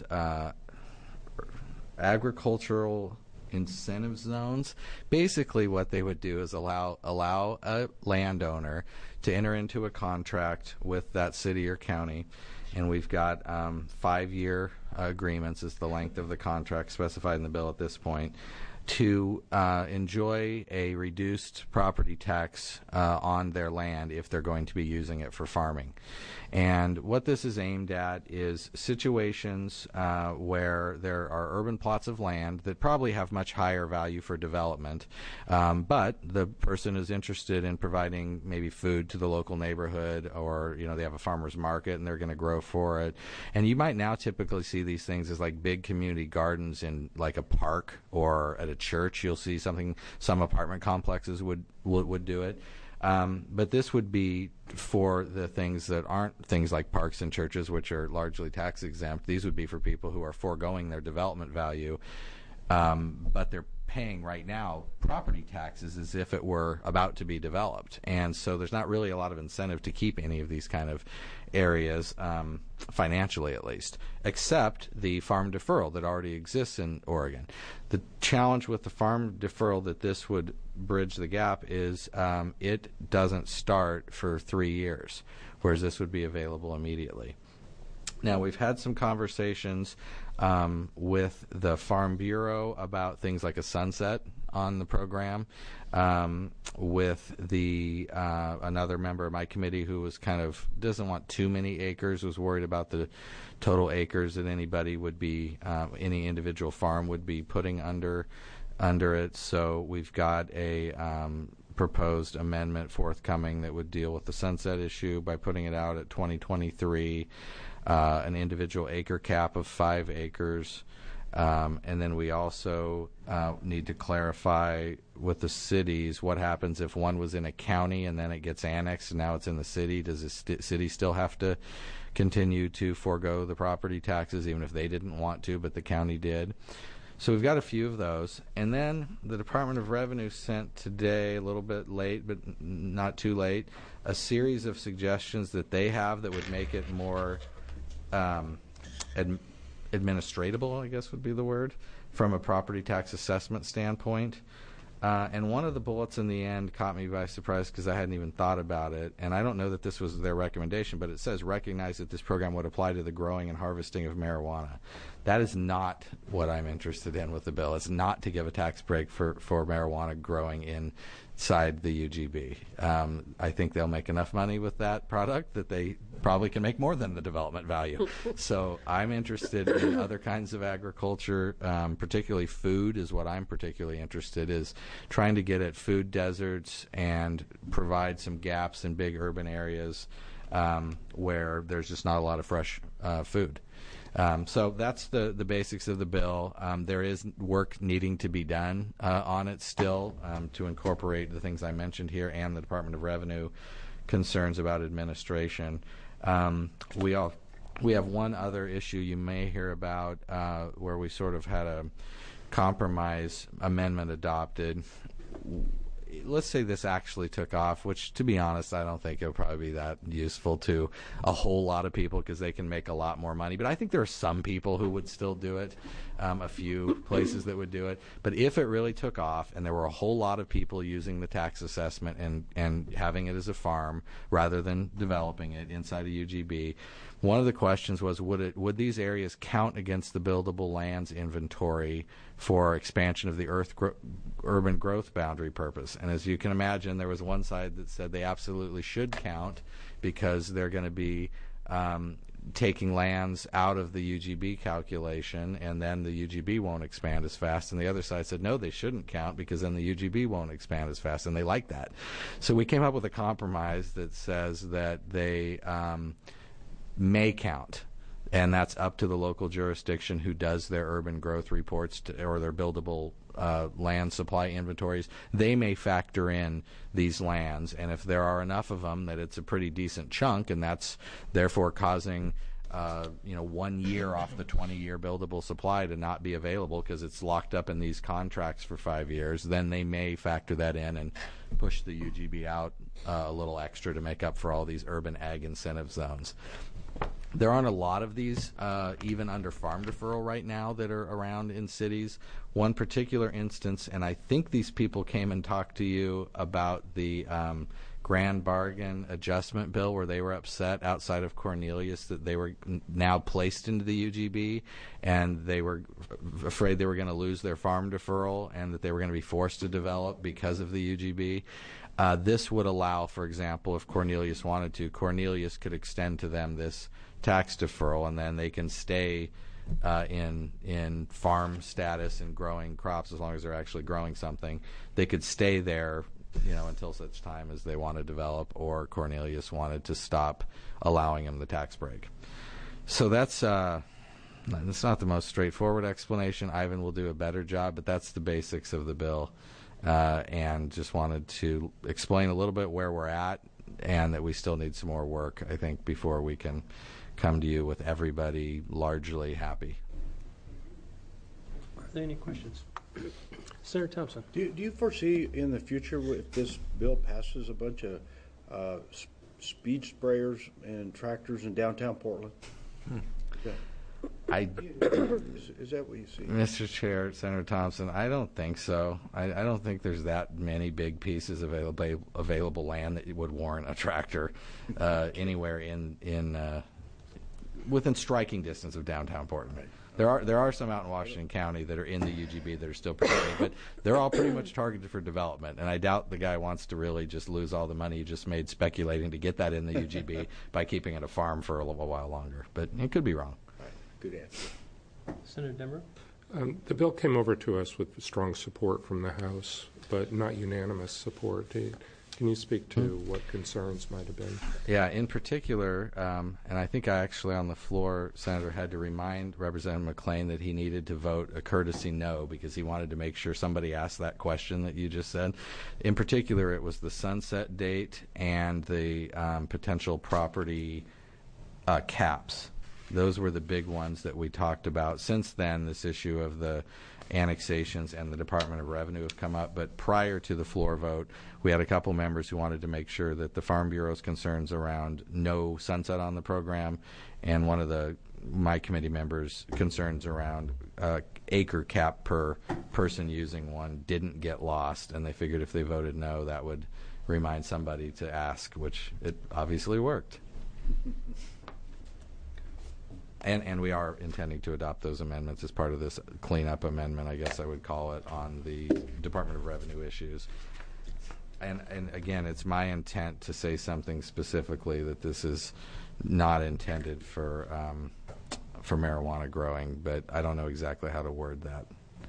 Speaker 4: agricultural incentive zones. Basically what they would do is allow a landowner to enter into a contract with that city or county, and we've got 5-year agreements is the length of the contract specified in the bill at this point, to enjoy a reduced property tax on their land if they're going to be using it for farming. And what this is aimed at is situations where there are urban plots of land that probably have much higher value for development, but the person is interested in providing maybe food to the local neighborhood, or they have a farmer's market and they're going to grow for it. And you might now typically see these things as like big community gardens in like a park or at a church. You'll see some apartment complexes would do it. But this would be for the things that aren't things like parks and churches, which are largely tax exempt. These would be for people who are foregoing their development value, but they're paying right now property taxes as if it were about to be developed. And so there's not really a lot of incentive to keep any of these kind of areas, financially at least, except the farm deferral that already exists in Oregon. The challenge with the farm deferral that this would bridge the gap is it doesn't start for 3 years, whereas this would be available immediately. Now, we've had some conversations with the Farm Bureau about things like a sunset on the program, with the another member of my committee who was doesn't want too many acres, was worried about the total acres that anybody would be, any individual farm would be putting under it. So we've got a proposed amendment forthcoming that would deal with the sunset issue by putting it out at 2023, an individual acre cap of 5 acres. And then we also need to clarify with the cities what happens if one was in a county and then it gets annexed and now it's in the city. Does the city still have to continue to forego the property taxes even if they didn't want to, but the county did? So we've got a few of those. And then the Department of Revenue sent today, a little bit late, but not too late, a series of suggestions that they have that would make it more administratable, I guess would be the word, from a property tax assessment standpoint. And one of the bullets in the end caught me by surprise because I hadn't even thought about it. And I don't know that this was their recommendation, but it says recognize that this program would apply to the growing and harvesting of marijuana. That is not what I'm interested in with the bill. It's not to give a tax break for marijuana growing inside the UGB. I think they'll make enough money with that product that they probably can make more than the development value. So I'm interested in other kinds of agriculture, particularly food is what I'm particularly interested is trying to get at food deserts and provide some gaps in big urban areas where there's just not a lot of fresh food. So that's the basics of the bill. There is work needing to be done on it still to incorporate the things I mentioned here and the Department of Revenue concerns about administration. We have one other issue you may hear about where we sort of had a compromise amendment adopted. let's say this actually took off, which, to be honest, I don't think it'll probably be that useful to a whole lot of people because they can make a lot more money. But I think there are some people who would still do it, a few places that would do it. But if it really took off and there were a whole lot of people using the tax assessment and having it as a farm rather than developing it inside a UGB, one of the questions was, would these areas count against the buildable lands inventory for expansion of the urban growth boundary purpose? And as you can imagine, there was one side that said they absolutely should count because they're going to be taking lands out of the UGB calculation, and then the UGB won't expand as fast. And the other side said, no, they shouldn't count because then the UGB won't expand as fast, and they like that. So we came up with a compromise that says that they may count, and that's up to the local jurisdiction who does their urban growth reports or their buildable land supply inventories. They may factor in these lands, and if there are enough of them that it's a pretty decent chunk, and that's therefore causing 1 year off the 20-year buildable supply to not be available because it's locked up in these contracts for 5 years, then they may factor that in and push the UGB out a little extra to make up for all these urban ag incentive zones. There aren't a lot of these, even under farm deferral right now, that are around in cities. One particular instance, and I think these people came and talked to you about the Grand Bargain Adjustment Bill, where they were upset outside of Cornelius that they were now placed into the UGB, and they were afraid they were going to lose their farm deferral and that they were going to be forced to develop because of the UGB. This would allow, for example, if Cornelius wanted to, Cornelius could extend to them this tax deferral, and then they can stay in farm status and growing crops as long as they're actually growing something. They could stay there, until such time as they want to develop, or Cornelius wanted to stop allowing them the tax break. So that's not the most straightforward explanation. Ivan will do a better job, but that's the basics of the bill. And just wanted to explain a little bit where we're at and that we still need some more work, I think, before we can come to you with everybody largely happy.
Speaker 2: Are there any questions? Senator Thompson.
Speaker 12: Do you foresee in the future, if this bill passes, a bunch of speed sprayers and tractors in downtown Portland? Is that what you see?
Speaker 4: Mr. Chair, Senator Thompson, I don't think so. I don't think there's that many big pieces of available land that would warrant a tractor anywhere in within striking distance of downtown Portland. Right. There are some out in Washington County that are in the UGB that are still protected, but they're all pretty much targeted for development. And I doubt the guy wants to really just lose all the money he just made speculating to get that in the UGB by keeping it a farm for a little while longer. But it could be wrong.
Speaker 12: Right. Good answer.
Speaker 2: Senator Demereux?
Speaker 5: The bill came over to us with strong support from the House, but not unanimous support. Can you speak to what concerns might have been?
Speaker 4: Yeah, in particular, and I think I actually on the floor, Senator, had to remind Representative McLean that he needed to vote a courtesy no because he wanted to make sure somebody asked that question that you just said. In particular, it was the sunset date and the potential property caps. Those were the big ones that we talked about. Since then, this issue of the annexations and the Department of Revenue have come up, but prior to the floor vote, we had a couple members who wanted to make sure that the Farm Bureau's concerns around no sunset on the program, and one of my committee members' concerns around acre cap per person using one didn't get lost, and they figured if they voted no, that would remind somebody to ask, which it obviously worked. And we are intending to adopt those amendments as part of this cleanup amendment, I guess I would call it, on the Department of Revenue issues. And again, it's my intent to say something specifically that this is not intended for marijuana growing, but I don't know exactly how to word that.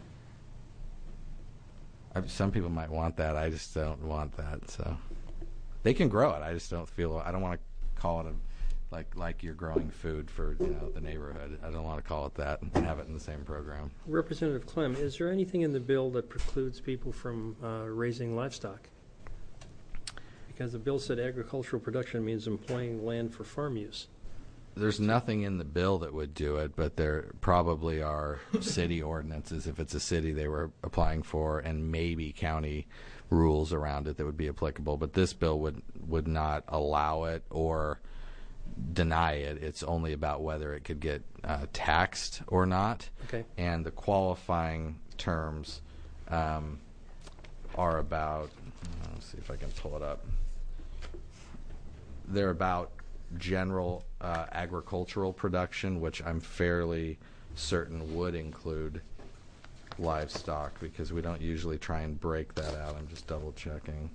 Speaker 4: Some people might want that. I just don't want that. So they can grow it. I just don't feel. I don't want to call it like you're growing food for the neighborhood. I don't want to call it that and have it in the same program.
Speaker 2: Representative Clem, is there anything in the bill that precludes people from raising livestock? Because the bill said agricultural production means employing land for farm use.
Speaker 4: There's nothing in the bill that would do it, but there probably are city ordinances if it's a city they were applying for, and maybe county rules around it that would be applicable. But this bill would not allow it or deny it. It's only about whether it could get taxed or not.
Speaker 2: Okay.
Speaker 4: And the qualifying terms are about, let's see if I can pull it up. They're about general agricultural production, which I'm fairly certain would include livestock, because we don't usually try and break that out. I'm just double checking.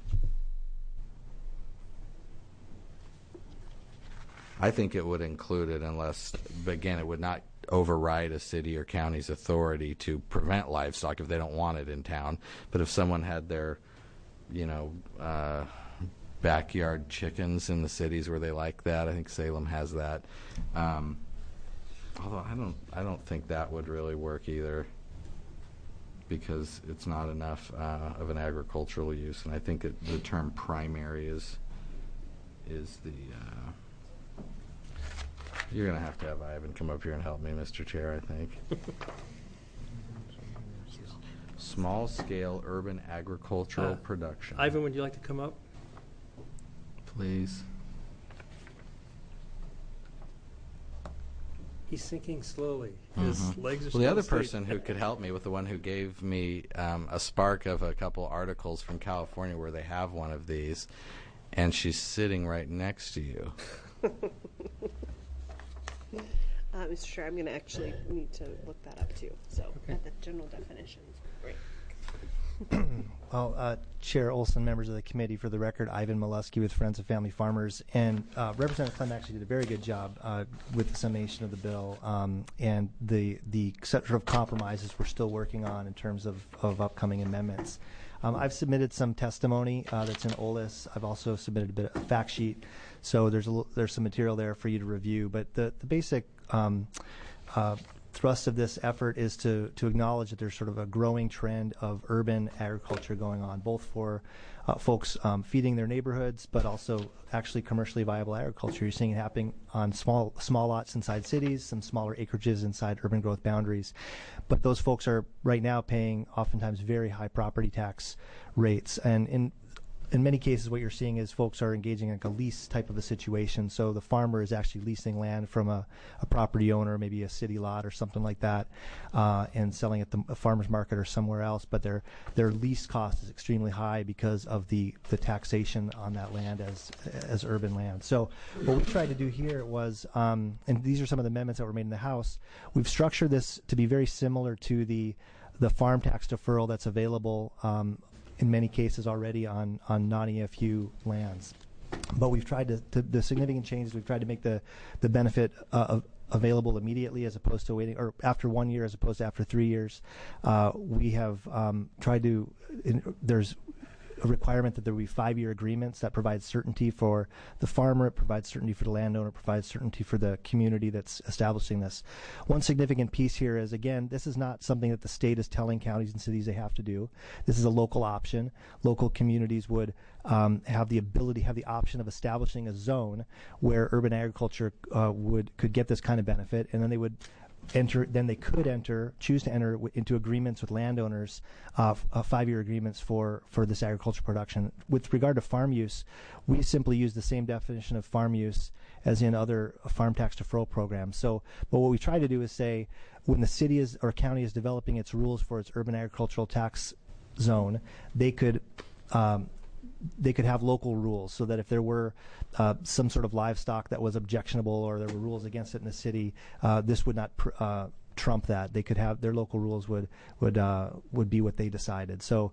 Speaker 4: I think it would include it unless, again, it would not override a city or county's authority to prevent livestock if they don't want it in town. But if someone had their, backyard chickens in the cities where they like that, I think Salem has that. Although I don't think that would really work either, because it's not enough of an agricultural use, and I think the term primary is the. You're going to have Ivan come up here and help me, Mr. Chair, I think. Small-scale urban agricultural production.
Speaker 2: Ivan, would you like to come up?
Speaker 4: Please.
Speaker 2: He's sinking slowly. His legs are still
Speaker 4: the other
Speaker 2: asleep.
Speaker 4: person who could help me with the one who gave me a spark of a couple articles from California where they have one of these, and she's sitting right next to you.
Speaker 3: Mr. Chair, I'm going to actually need to look that up too. So, at the general definitions. Great.
Speaker 13: Well, Chair Olson, members of the committee, for the record, Ivan Molesky with Friends of Family Farmers, and Representative Clem actually did a very good job with the summation of the bill, and the set of compromises we're still working on in terms of upcoming amendments. I've submitted some testimony that's in OLIS. I've also submitted a bit of a fact sheet, so there's some material there for you to review. But the basic thrust of this effort is to acknowledge that there's sort of a growing trend of urban agriculture going on, both for folks feeding their neighborhoods, but also actually commercially viable agriculture. You're seeing it happening on small lots inside cities, some smaller acreages inside urban growth boundaries. But those folks are right now paying oftentimes very high property tax rates. And in many cases, what you're seeing is folks are engaging in like a lease type of a situation. So the farmer is actually leasing land from a property owner, maybe a city lot or something like that, and selling at the farmer's market or somewhere else. But their lease cost is extremely high because of the taxation on that land as urban land. So what we tried to do here was, and these are some of the amendments that were made in the House, we've structured this to be very similar to the farm tax deferral that's available in many cases already on non-EFU lands. But we've tried the significant changes, we've tried to make the benefit available immediately as opposed to waiting, or after 1 year as opposed to after 3 years. We have tried to, there's a requirement that there will be 5-year agreements that provide certainty for the farmer, it provides certainty for the landowner, it provides certainty for the community that's establishing this. One significant piece here is, again, this is not something that the state is telling counties and cities they have to do. This is a local option. Local communities would have the option of establishing a zone where urban agriculture could get this kind of benefit, and then they would choose to enter into agreements with landowners, 5-year agreements for this agricultural production. With regard to farm use, we simply use the same definition of farm use as in other farm tax deferral programs. But what we try to do is say, when the city or county is developing its rules for its urban agricultural tax zone, they could have local rules, so that if there were some sort of livestock that was objectionable or there were rules against it in the city, this would not trump that. They could have their local rules would be what they decided. So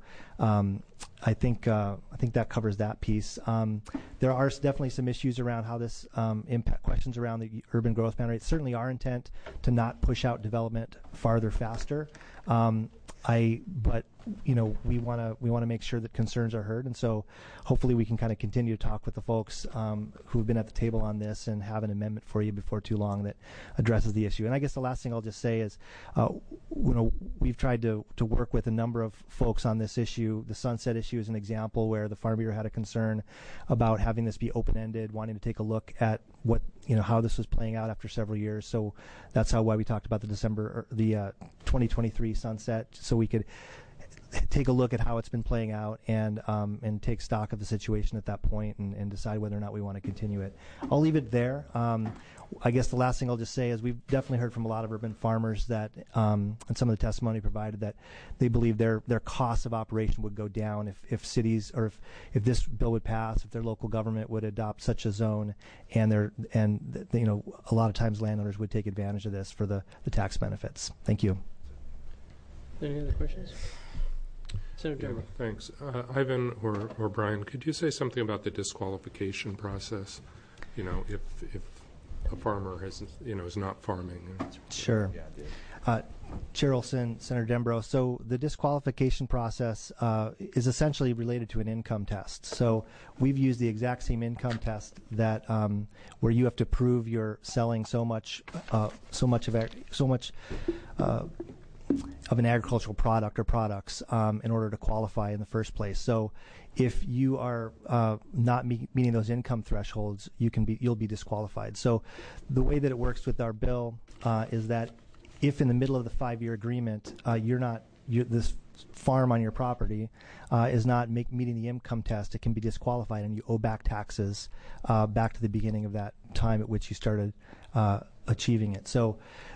Speaker 13: I think that covers that piece. There are definitely some issues around how this impact questions around the urban growth boundary. It's certainly our intent to not push out development farther faster. But we want to make sure that concerns are heard, and so hopefully we can kind of continue to talk with the folks who have been at the table on this and have an amendment for you before too long that addresses the issue. And I guess the last thing I'll just say is, we've tried to work with a number of folks on this issue. The sunset issue is an example where the Farm Bureau had a concern about having this be open-ended, wanting to take a look at what how this was playing out after several years. So that's why we talked about the 2023 sunset, so we could take a look at how it's been playing out and take stock of the situation at that point and decide whether or not we want to continue it. I'll leave it there. I guess the last thing I'll just say is we've definitely heard from a lot of urban farmers that, and some of the testimony provided, that they believe their costs of operation would go down if cities, or if this bill would pass, if their local government would adopt such a zone, and a lot of times landowners would take advantage of this for the tax benefits. Thank you.
Speaker 2: Any other questions? Senator Devereux.
Speaker 5: Thanks. Ivan or Brian, could you say something about the disqualification process? If a farmer is not farming.
Speaker 13: Sure. Chair Olson, Senator Dembro. So the disqualification process is essentially related to an income test. So we've used the exact same income test that where you have to prove you're selling so much of an agricultural product or products in order to qualify in the first place. So if you are not meeting those income thresholds, you'll be disqualified. So the way that it works with our bill is that if in the middle of the 5-year agreement this farm on your property is not meeting the income test, it can be disqualified, and you owe back taxes back to the beginning of that time at which you started achieving it. So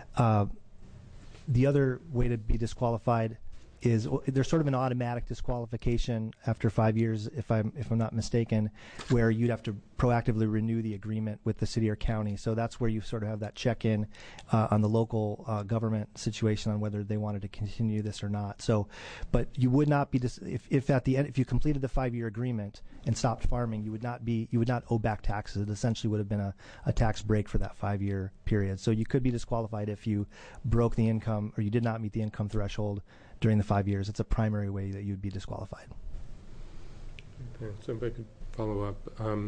Speaker 13: the other way to be disqualified is there's sort of an automatic disqualification after 5 years, if I'm not mistaken, where you'd have to proactively renew the agreement with the city or county. So that's where you sort of have that check-in on the local government situation on whether they wanted to continue this or not. So, but you would not be if at the end, if you completed the 5-year agreement and stopped farming, you would not owe back taxes. It essentially would have been a tax break for that 5-year period. So you could be disqualified if you broke the income or you did not meet the income threshold during the 5 years. It's a primary way that you'd be disqualified.
Speaker 5: Okay, so if I could follow up.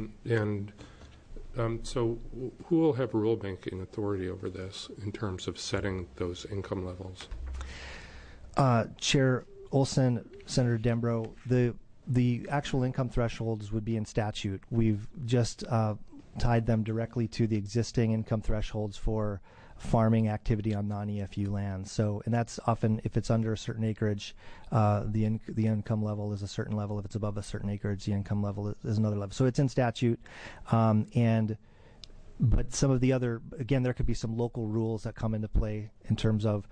Speaker 5: So who will have rule banking authority over this in terms of setting those income levels?
Speaker 13: Chair Olson, Senator Dembro, the actual income thresholds would be in statute. We've just tied them directly to the existing income thresholds for farming activity on non-EFU lands. So, and that's often, if it's under a certain acreage, the income level is a certain level. If it's above a certain acreage, the income level is another level. So it's in statute, but some of the other, again, there could be some local rules that come into play in terms of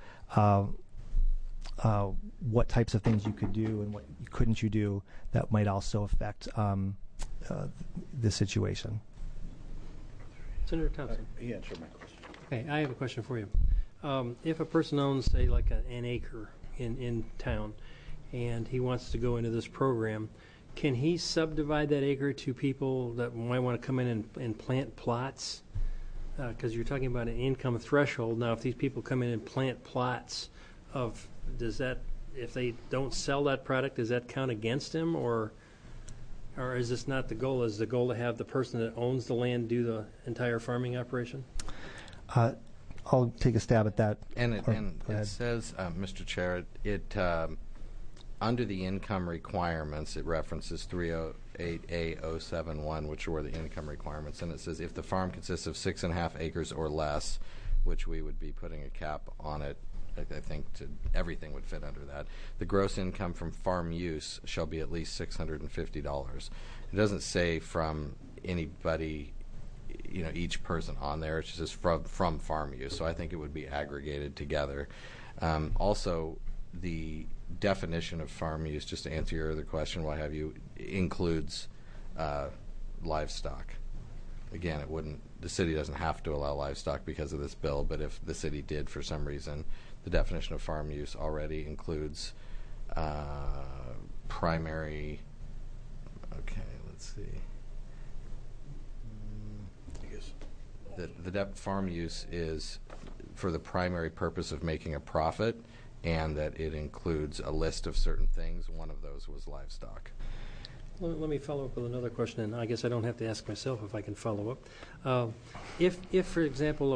Speaker 13: what types of things you could do and what couldn't you do that might also affect the situation.
Speaker 2: Senator Thompson.
Speaker 12: He answered my question.
Speaker 2: Okay, I have a question for you. If a person owns, say, like an acre in town, and he wants to go into this program, can he subdivide that acre to people that might want to come in and plant plots? Because you're talking about an income threshold. Now, if these people come in and plant plots, if they don't sell that product, does that count against him, or is this not the goal? Is the goal to have the person that owns the land do the entire farming operation?
Speaker 13: I'll take a stab at that.
Speaker 4: And it says, Mr. Chair, under the income requirements, it references 308A071, which are where the income requirements, and it says if the farm consists of 6.5 acres or less, which we would be putting a cap on it, I think everything would fit under that. The gross income from farm use shall be at least $650. It doesn't say from anybody, each person on there. It's just from farm use. So I think it would be aggregated together. Also, the definition of farm use, just to answer your other question, what have you, includes livestock. Again, the city doesn't have to allow livestock because of this bill, but if the city did for some reason, the definition of farm use already includes primary, let's see. The farm use is for the primary purpose of making a profit, and that it includes a list of certain things. One of those was livestock.
Speaker 2: Let me follow up with another question, and I guess I don't have to ask myself if I can follow up. If, for example,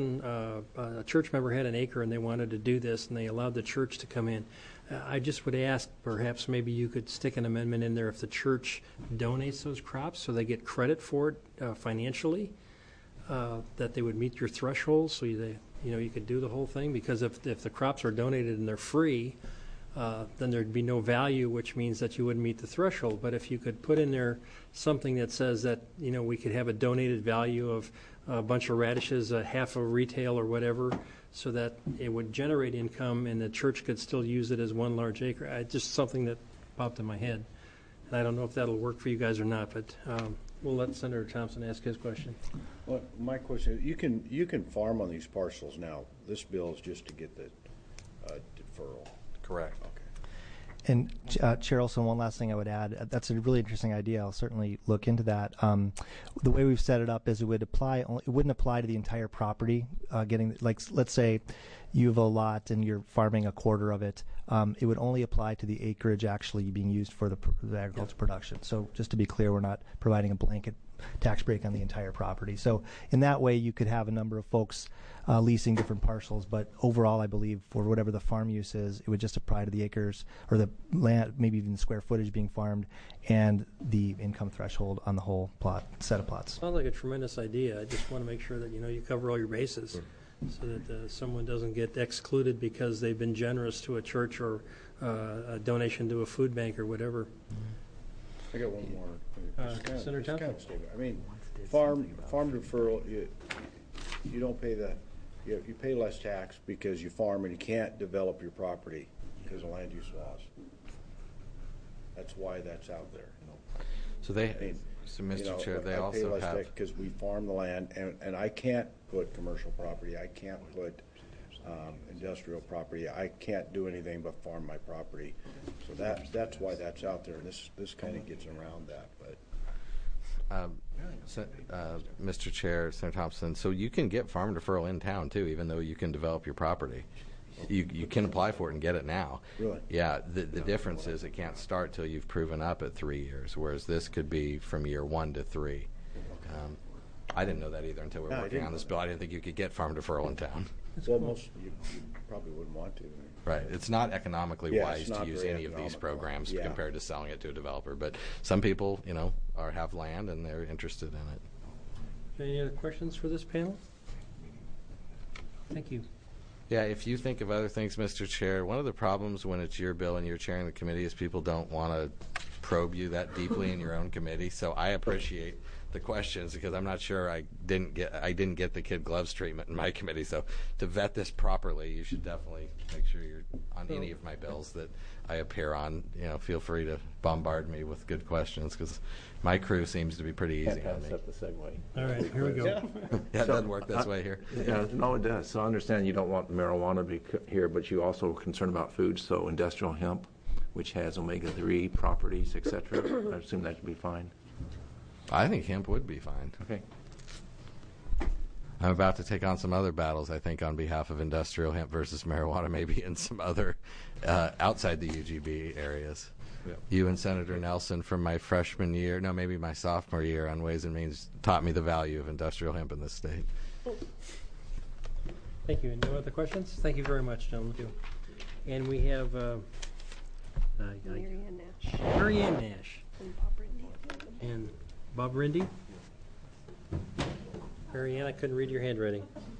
Speaker 2: a church member had an acre and they wanted to do this and they allowed the church to come in, I just would ask perhaps maybe you could stick an amendment in there if the church donates those crops so they get credit for it financially, that they would meet your threshold so you could do the whole thing, because if the crops are donated and they're free, then there'd be no value, which means that you wouldn't meet the threshold. But if you could put in there something that says that, we could have a donated value of a bunch of radishes, a half of retail or whatever, so that it would generate income and the church could still use it as one large acre. Just something that popped in my head. And I don't know if that'll work for you guys or not, but we'll let Senator Thompson ask his question.
Speaker 12: Well, my question is, you can farm on these parcels now. This bill is just to get the deferral.
Speaker 4: Correct.
Speaker 12: Okay.
Speaker 13: And Chair Olson, one last thing I would add. That's a really interesting idea. I'll certainly look into that. The way we've set it up is it wouldn't apply to the entire property. Let's say you have a lot and you're farming a quarter of it. It would only apply to the acreage actually being used for the agricultural production. So just to be clear, we're not providing a blanket tax break on the entire property. So in that way, you could have a number of folks leasing different parcels, but overall, I believe for whatever the farm use is, it would just apply to the acres or the land, maybe even the square footage being farmed, and the income threshold on the whole set of plots.
Speaker 2: Sounds like a tremendous idea. I just want to make sure that you cover all your bases, so that someone doesn't get excluded because they've been generous to a church or a donation to a food bank or whatever.
Speaker 12: I got one more.
Speaker 2: Senator Thompson.
Speaker 12: I mean, farm deferral, you don't pay you pay less tax because you farm and you can't develop your property because of land use laws. That's why that's out there.
Speaker 4: So Mr. Chair, they
Speaker 12: I pay
Speaker 4: also
Speaker 12: less
Speaker 4: have
Speaker 12: tax because we farm the land, and I can't put commercial property. I can't put industrial property. I can't do anything but farm my property. So that's why that's out there. And this kind of gets around that, but.
Speaker 4: Mr. Chair, Senator Thompson, so you can get farm deferral in town too, even though you can develop your property. You can apply for it and get it now.
Speaker 12: Really?
Speaker 4: Yeah. The difference is it can't start till you've proven up at 3 years, whereas this could be from year 1 to 3. I didn't know that either until we were working on this bill. I didn't think you could get farm deferral in town.
Speaker 12: Well, most you probably wouldn't want to.
Speaker 4: Right. It's not economically wise
Speaker 12: not
Speaker 4: to use
Speaker 12: very
Speaker 4: any of these programs
Speaker 12: Yeah.
Speaker 4: compared to selling it to a developer. But some people, have land and they're interested in it.
Speaker 2: Any other questions for this panel? Thank you.
Speaker 4: Yeah, if you think of other things, Mr. Chair, one of the problems when it's your bill and you're chairing the committee is people don't want to probe you that deeply in your own committee. So I appreciate the questions because I'm not sure I didn't get the kid gloves treatment in my committee. So to vet this properly, you should definitely make sure you're on any of my bills that I appear on. Feel free to bombard me with good questions because my crew seems to be pretty easy on me.
Speaker 14: Up the segue.
Speaker 2: All right, here we go.
Speaker 4: Yeah, it doesn't work this way here.
Speaker 14: Yeah, no, it does. So I understand you don't want marijuana to be here, but you also are concerned about food. So industrial hemp, which has omega-3 properties, et cetera, I assume that should be fine.
Speaker 4: I think hemp would be fine.
Speaker 14: Okay.
Speaker 4: I'm about to take on some other battles, I think, on behalf of industrial hemp versus marijuana, maybe in some other outside the UGB areas.
Speaker 14: Yep.
Speaker 4: You and Senator Nelson from my freshman year, no, maybe my sophomore year on Ways and Means taught me the value of industrial hemp in this state.
Speaker 2: Thank you. No other questions? Thank you very much, gentlemen. And we have
Speaker 3: Marianne Nash.
Speaker 2: Marianne Nash.
Speaker 3: And Bob Rindy.
Speaker 2: And Bob Rindy. Marianne, I couldn't read your handwriting.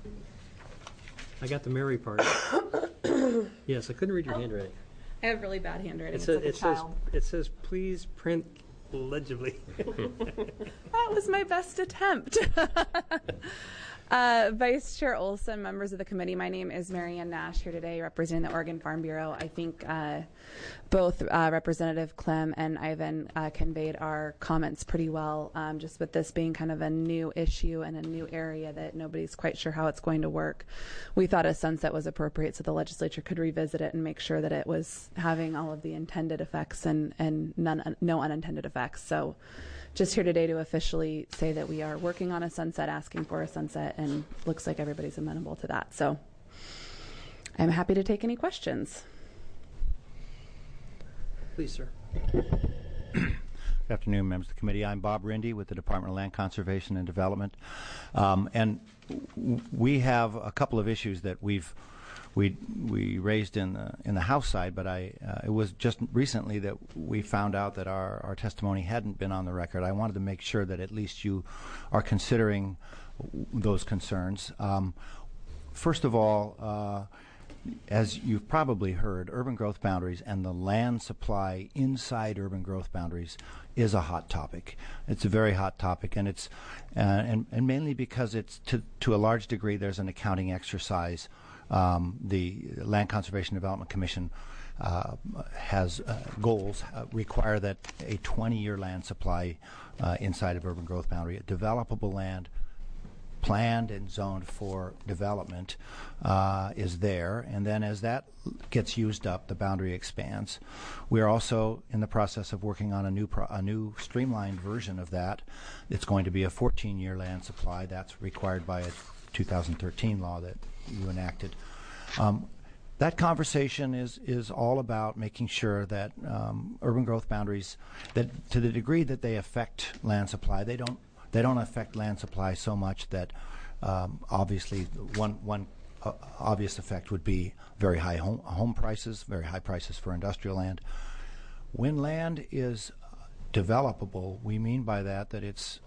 Speaker 2: I got the Mary part. Yes, I couldn't read your handwriting.
Speaker 15: I have really bad handwriting.
Speaker 2: It says, please print legibly.
Speaker 15: That was my best attempt. Vice Chair Olson, members of the committee, my name is Marianne Nash here today representing the Oregon Farm Bureau. I think both Representative Clem and Ivan conveyed our comments pretty well, just with this being kind of a new issue and a new area that nobody's quite sure how it's going to work. We thought a sunset was appropriate so the legislature could revisit it and make sure that it was having all of the intended effects and no unintended effects. So just here today to officially say that we are working on a sunset, asking for a sunset, and looks like everybody's amenable to that. So I'm happy to take any questions.
Speaker 2: Please, sir.
Speaker 16: Good afternoon, members of the committee. I'm Bob Rindy with the Department of Land Conservation and Development. And we have a couple of issues that we raised in the House side, but it was just recently that we found out that our testimony hadn't been on the record. I wanted to make sure that at least you are considering those concerns. First of all, as you've probably heard, urban growth boundaries and the land supply inside urban growth boundaries is a hot topic. It's a very hot topic, and it's and mainly because it's to a large degree there's an accounting exercise. The Land Conservation Development Commission has goals require that a 20-year land supply inside of urban growth boundary, developable land planned and zoned for development is there, and then as that gets used up, the boundary expands. We are also in the process of working on a new streamlined version of that. It's going to be a 14-year land supply. That's required by a 2013 law that you enacted. That conversation is all about making sure that urban growth boundaries, that to the degree that they affect land supply, they don't affect land supply so much that obviously one obvious effect would be very high home prices, very high prices for industrial land. When land is developable, we mean by that it's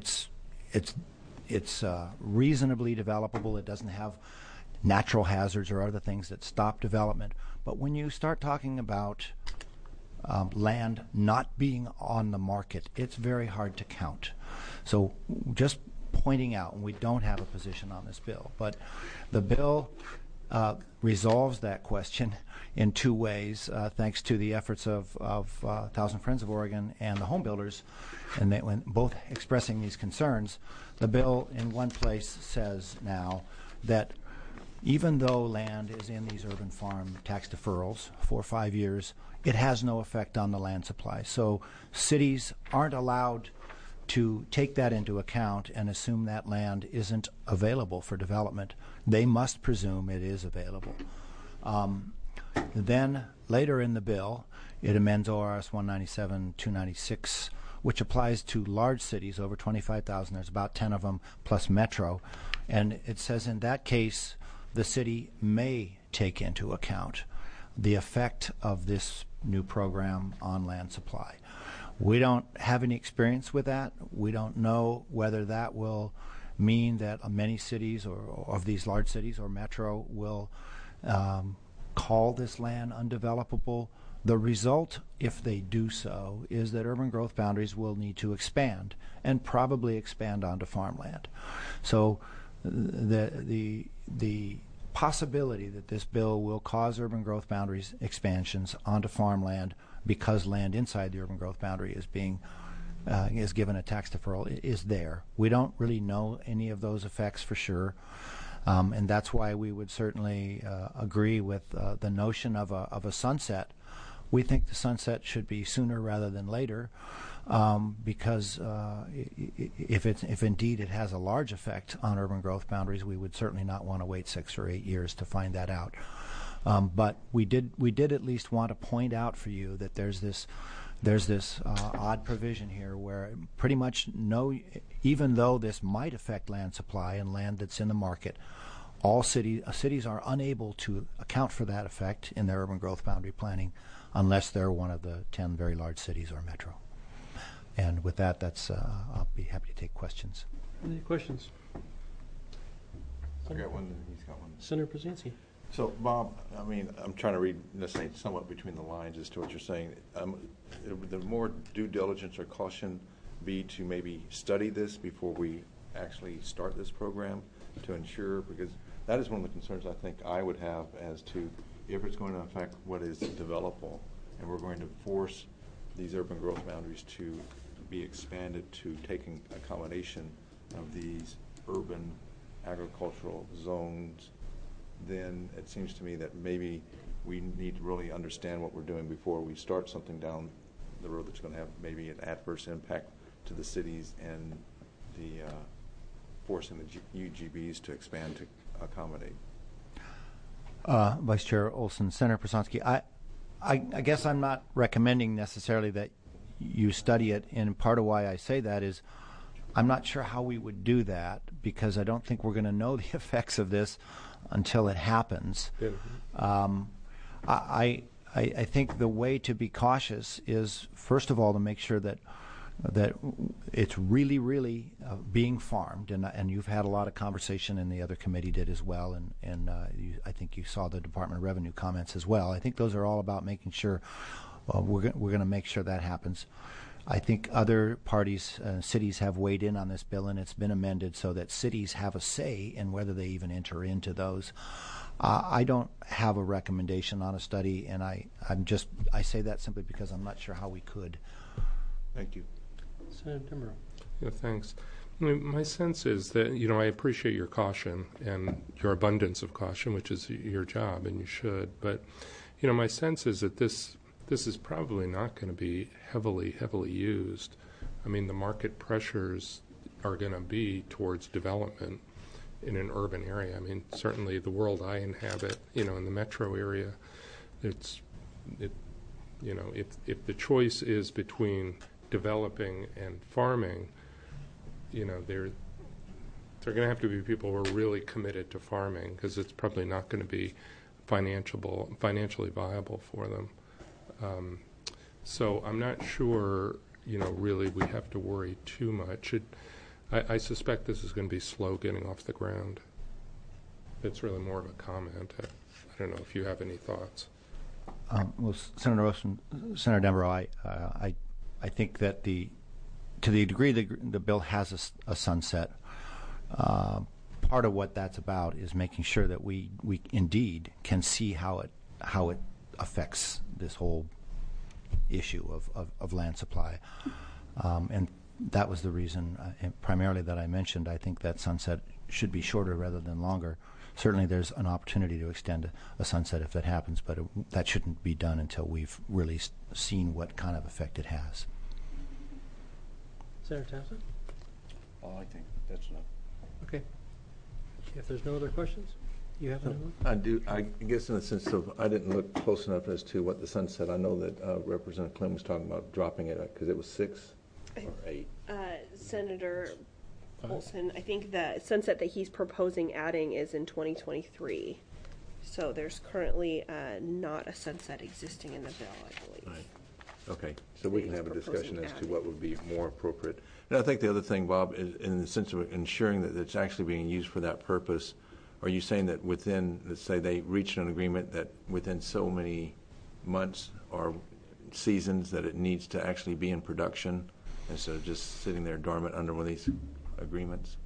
Speaker 16: reasonably developable. It doesn't have natural hazards or other things that stop development. But when you start talking about land not being on the market, it's very hard to count. So just pointing out, and we don't have a position on this bill, but the bill resolves that question in two ways, thanks to the efforts of Thousand Friends of Oregon and the home builders, and they, when both expressing these concerns. The bill in one place says now that even though land is in these urban farm tax deferrals for 5 years, it has no effect on the land supply. So cities aren't allowed to take that into account and assume that land isn't available for development. They must presume it is available. Then later in the bill, it amends ORS 197-296, which applies to large cities over 25,000. There's about 10 of them, plus metro. And it says in that case, the city may take into account the effect of this new program on land supply. We don't have any experience with that. We don't know whether that will mean that many cities or of these large cities or metro will call this land undevelopable. The result, if they do so, is that urban growth boundaries will need to expand and probably expand onto farmland. So the possibility that this bill will cause urban growth boundaries expansions onto farmland because land inside the urban growth boundary is being is given a tax deferral is there. We don't really know any of those effects for sure, and that's why we would certainly agree with the notion of a sunset. We think the sunset should be sooner rather than later, because if indeed it has a large effect on urban growth boundaries, we would certainly not want to wait 6 or 8 years to find that out. But we did at least want to point out for you that there's this odd provision here where pretty much even though this might affect land supply and land that's in the market, all cities are unable to account for that effect in their urban growth boundary planning unless they're one of the 10 very large cities or metro. And with that, I'll be happy to take questions.
Speaker 2: Any questions?
Speaker 9: I got one, and he's got one.
Speaker 2: Senator Brzezinski.
Speaker 9: So, Bob, I mean, I'm trying to read this thing somewhat between the lines as to what you're saying. The more due diligence or caution be to maybe study this before we actually start this program to ensure, because that is one of the concerns I think I would have as to if it's going to affect what is developable, and we're going to force these urban growth boundaries to be expanded to taking accommodation of these urban agricultural zones, then it seems to me that maybe we need to really understand what we're doing before we start something down the road that's going to have maybe an adverse impact to the cities and the forcing the UGBs to expand to accommodate.
Speaker 16: Vice Chair Olson, Senator Prasonsky, I guess I'm not recommending necessarily that you study it, and part of why I say that is I'm not sure how we would do that, because I don't think we're going to know the effects of this until it happens. I think the way to be cautious is, first of all, to make sure that it's really, really being farmed, and you've had a lot of conversation, and the other committee did as well, and I think you saw the Department of Revenue comments as well. I think those are all about making sure we're going to make sure that happens. I think other parties, cities have weighed in on this bill, and it's been amended so that cities have a say in whether they even enter into those. I don't have a recommendation on a study, and I say that simply because I'm not sure how we could.
Speaker 9: Thank you.
Speaker 2: Senator Dembrow.
Speaker 5: Yeah, thanks. My sense is that, I appreciate your caution and your abundance of caution, which is your job, and you should. But, my sense is that this is probably not going to be heavily used. I mean, the market pressures are going to be towards development in an urban area. I mean, certainly the world I inhabit, in the metro area, if the choice is between developing and farming, they're going to have to be people who are really committed to farming, because it's probably not going to be financially viable for them. So I'm not sure, really we have to worry too much. I suspect this is going to be slow getting off the ground. It's really more of a comment. I don't know if you have any thoughts.
Speaker 16: Well, Senator Olson, Senator Dembrow, I think that to the degree the bill has a sunset, part of what that's about is making sure that we indeed can see how it affects this whole issue of land supply, and that was the reason primarily that I mentioned. I think that sunset should be shorter rather than longer. Certainly there's an opportunity to extend a sunset if that happens, but that shouldn't be done until we've really seen what kind of effect it has.
Speaker 2: Senator Thompson?
Speaker 12: I think that's enough.
Speaker 2: Okay. If there's no other questions, you have anyone?
Speaker 14: I do. I guess in the sense of I didn't look close enough as to what the sunset. I know that Representative Clem was talking about dropping it because it was 6 or 8.
Speaker 3: Senator Olson, I think the sunset that he's proposing adding is in 2023. So there's currently not a sunset existing in the bill, I believe.
Speaker 14: Right. Okay. So we can have a discussion as to what would be more appropriate. And I think the other thing, Bob, is in the sense of ensuring that it's actually being used for that purpose. Are you saying that within, let's say they reach an agreement that within so many months or seasons that it needs to actually be in production instead of just sitting there dormant under one of these agreements?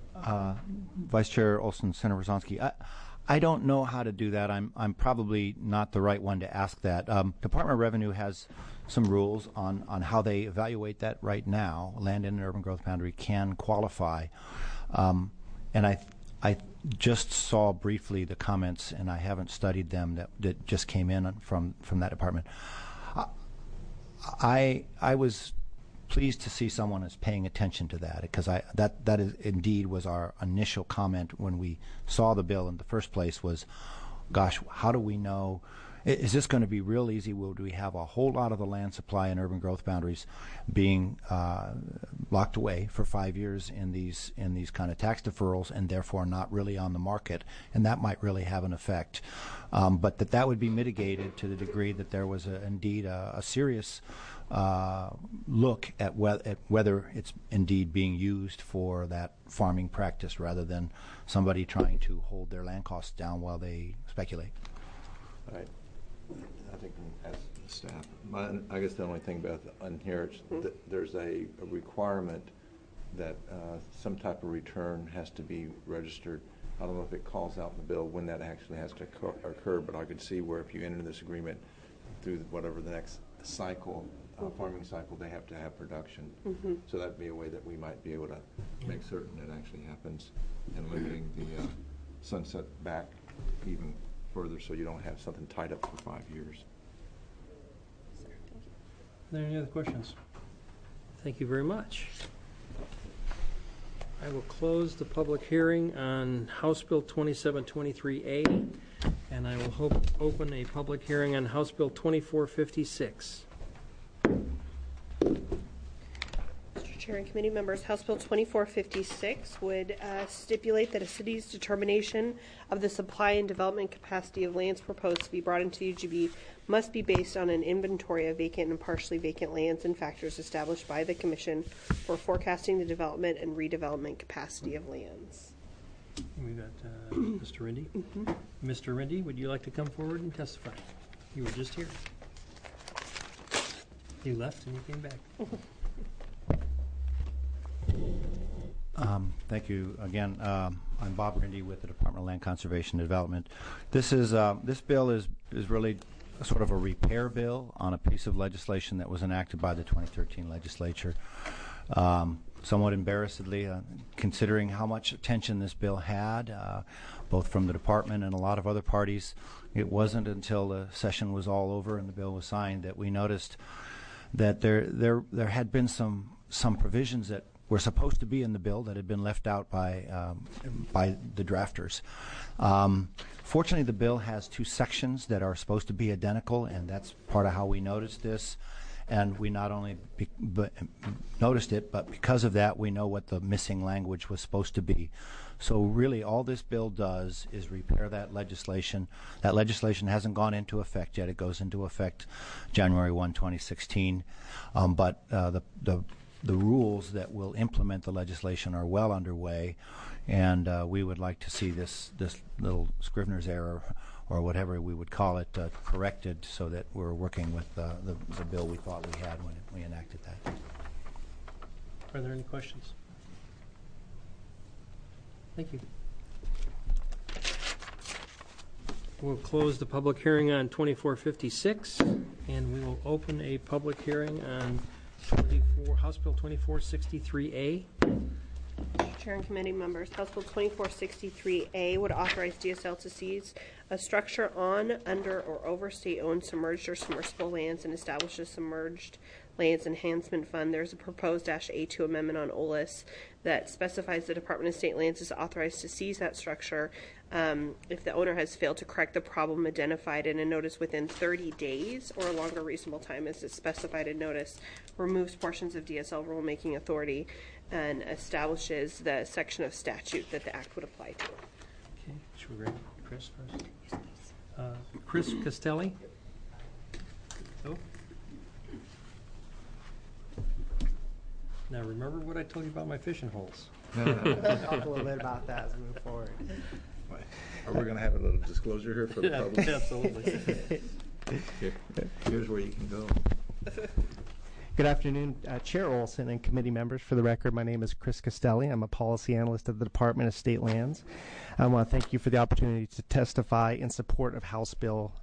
Speaker 16: Vice Chair Olson, Senator Rosonsky, I don't know how to do that. I'm probably not the right one to ask that. Department of Revenue has some rules on how they evaluate that right now. Land in an urban growth boundary can qualify, and I just saw briefly the comments, and I haven't studied them that just came in from that department. I was pleased to see someone is paying attention to that, because that is indeed was our initial comment when we saw the bill in the first place was, gosh, how do we know? Is this going to be real easy? Will we have a whole lot of the land supply in urban growth boundaries being locked away for 5 years in these kind of tax deferrals and therefore not really on the market? And that might really have an effect. But that would be mitigated to the degree that there was indeed a serious look at whether it's indeed being used for that farming practice rather than somebody trying to hold their land costs down while they speculate.
Speaker 14: All right. I think as staff, I guess the only thing about the inherits, there's a requirement that some type of return has to be registered. I don't know if it calls out in the bill when that actually has to occur, but I could see where if you enter this agreement through whatever the next cycle, farming cycle, they have to have production. So that'd be a way that we might be able to make certain it actually happens, and limiting the sunset back even further so you don't have something tied up for 5 years.
Speaker 2: Are there any other questions? Thank you very much. I will close the public hearing on House Bill 2723A And I will open a public hearing on House Bill 2456.
Speaker 3: Mr. Chair and committee members, House Bill 2456 would stipulate that a city's determination of the supply and development capacity of lands proposed to be brought into UGB must be based on an inventory of vacant and partially vacant lands and factors established by the Commission for forecasting the development and redevelopment capacity of lands.
Speaker 2: We got Mr. Rindy. Mr. Rindy, would you like to come forward and testify? You were just here. You left and you came back.
Speaker 16: Thank you again. I'm Bob Rindy with the Department of Land Conservation and Development. This bill is really sort of a repair bill on a piece of legislation that was enacted by the 2013 legislature. Somewhat embarrassedly, considering how much attention this bill had, both from the department and a lot of other parties, it wasn't until the session was all over and the bill was signed that we noticed that there had been some provisions that were supposed to be in the bill that had been left out by the drafters. Fortunately, the bill has two sections that are supposed to be identical, and that's part of how we noticed this. And we not only noticed it, but because of that, we know what the missing language was supposed to be. So really, all this bill does is repair that legislation. That legislation hasn't gone into effect yet. It goes into effect January 1, 2016. But the rules that will implement the legislation are well underway, and we would like to see this little Scrivener's error, or whatever we would call it, corrected so that we're working with the bill we thought we had when we enacted that.
Speaker 2: Are there any questions? Thank you. We'll close the public hearing on 2456, and we will open a public hearing on House Bill 2463A.
Speaker 3: Chair and committee members, House Bill 2463A would authorize DSL to seize a structure on, under, or over state-owned submerged or submersible lands and establish a submerged lands enhancement fund. There's a proposed -A2 amendment on OLS that specifies the Department of State Lands is authorized to seize that structure if the owner has failed to correct the problem identified in a notice within 30 days or a longer reasonable time as is specified in notice, removes portions of DSL rulemaking authority, and establishes the section of statute that the act would apply to.
Speaker 2: Okay, should we bring Chris first? Yes, please. Chris Castelli. Oh. Now remember what I told you about my fishing holes.
Speaker 17: Talk a little bit about that as we move forward.
Speaker 14: Are we going to have a little disclosure here for the public?
Speaker 2: Absolutely.
Speaker 14: Here's where you can go.
Speaker 17: Good afternoon, Chair Olson and committee members. For the record, my name is Chris Castelli. I'm a policy analyst at the Department of State Lands. I want to thank you for the opportunity to testify in support of House Bill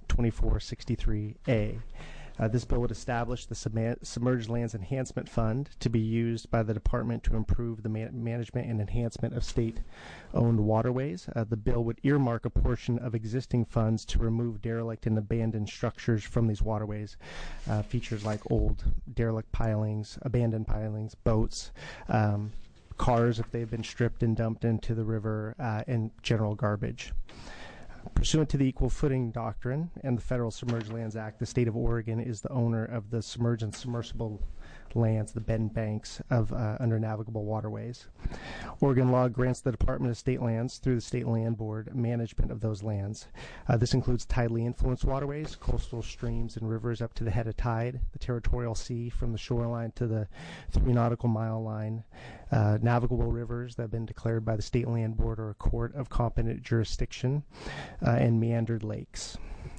Speaker 17: 2463A. This bill would establish the Submerged Lands Enhancement Fund to be used by the department to improve the management and enhancement of state-owned waterways. The bill would earmark a portion of existing funds to remove derelict and abandoned structures from these waterways. Features like old derelict pilings, abandoned pilings, boats, cars if they've been stripped and dumped into the river, and general garbage. Pursuant to the Equal Footing Doctrine and the Federal Submerged Lands Act, the state of Oregon is the owner of the submerged and submersible lands, the bed and banks of under navigable waterways. Oregon law grants the Department of State Lands, through the State Land Board, management of those lands. This includes tidally influenced waterways, coastal streams and rivers up to the head of tide, the territorial sea from the shoreline to the 3 nautical mile line, navigable rivers that have been declared by the State Land Board or a court of competent jurisdiction, and meandered lakes.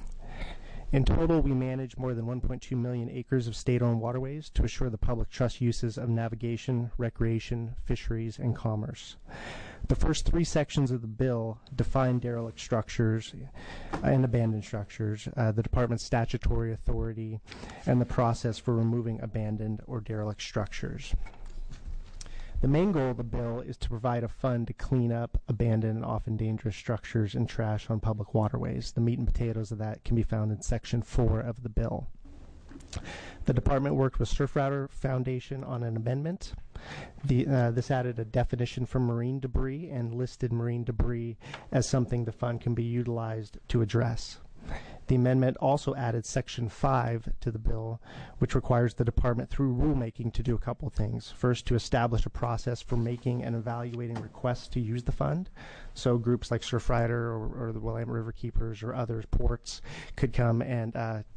Speaker 17: In total, we manage more than 1.2 million acres of state-owned waterways to assure the public trust uses of navigation, recreation, fisheries, and commerce. The first 3 sections of the bill define derelict structures and abandoned structures, the department's statutory authority, and the process for removing abandoned or derelict structures. The main goal of the bill is to provide a fund to clean up abandoned and often dangerous structures and trash on public waterways. The meat and potatoes of that can be found in Section 4 of the bill. The department worked with Surfrider Foundation on an amendment. This added a definition for marine debris and listed marine debris as something the fund can be utilized to address. The amendment also added Section 5 to the bill, which requires the department through rulemaking to do a couple of things. First, to establish a process for making and evaluating requests to use the fund. So groups like Surfrider or the Willamette River Keepers or others, ports, could come and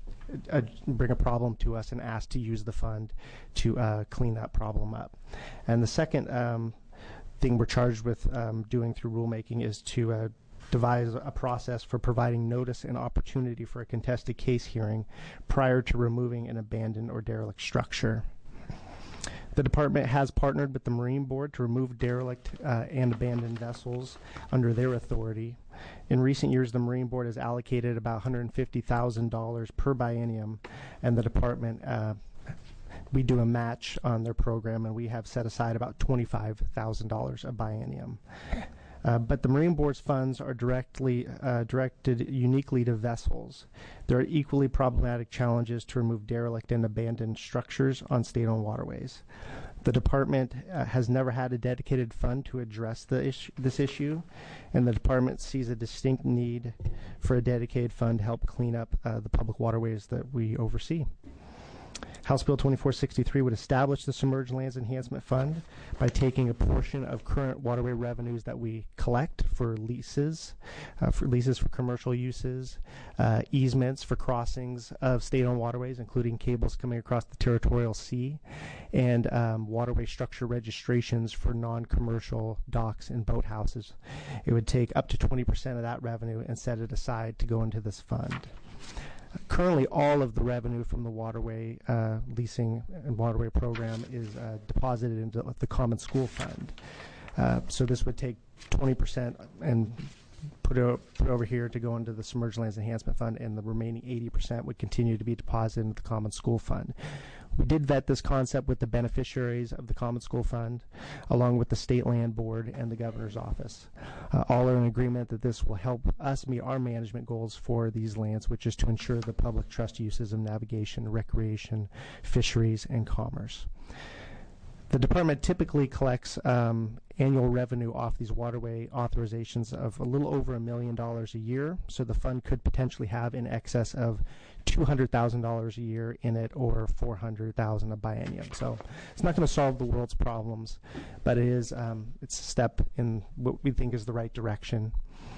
Speaker 17: bring a problem to us and ask to use the fund to clean that problem up. And the second thing we're charged with doing through rulemaking is to devise a process for providing notice and opportunity for a contested case hearing prior to removing an abandoned or derelict structure. The department has partnered with the Marine Board to remove derelict and abandoned vessels under their authority. In recent years, the Marine Board has allocated about $150,000 per biennium, and the department we do a match on their program, and we have set aside about $25,000 a biennium. But the Marine Board's funds are directed uniquely to vessels. There are equally problematic challenges to remove derelict and abandoned structures on state-owned waterways. The department has never had a dedicated fund to address this issue, and the department sees a distinct need for a dedicated fund to help clean up the public waterways that we oversee. House Bill 2463 would establish the Submerged Lands Enhancement Fund by taking a portion of current waterway revenues that we collect for leases for commercial uses, easements for crossings of state-owned waterways, including cables coming across the territorial sea, and waterway structure registrations for non-commercial docks and boathouses. It would take up to 20% of that revenue and set it aside to go into this fund. Currently, all of the revenue from the waterway leasing and waterway program is deposited into the Common School Fund. So this would take 20% and put it over here to go into the Submerged Lands Enhancement Fund, and the remaining 80% would continue to be deposited into the Common School Fund. We did vet this concept with the beneficiaries of the Common School Fund, along with the State Land Board and the Governor's Office. All are in agreement that this will help us meet our management goals for these lands, which is to ensure the public trust uses of navigation, recreation, fisheries, and commerce. The department typically collects annual revenue off these waterway authorizations of a little over $1 million a year, so the fund could potentially have in excess of $200,000 a year in it, or $400,000 a biennium. So it's not going to solve the world's problems, but it is it's a step in what we think is the right direction.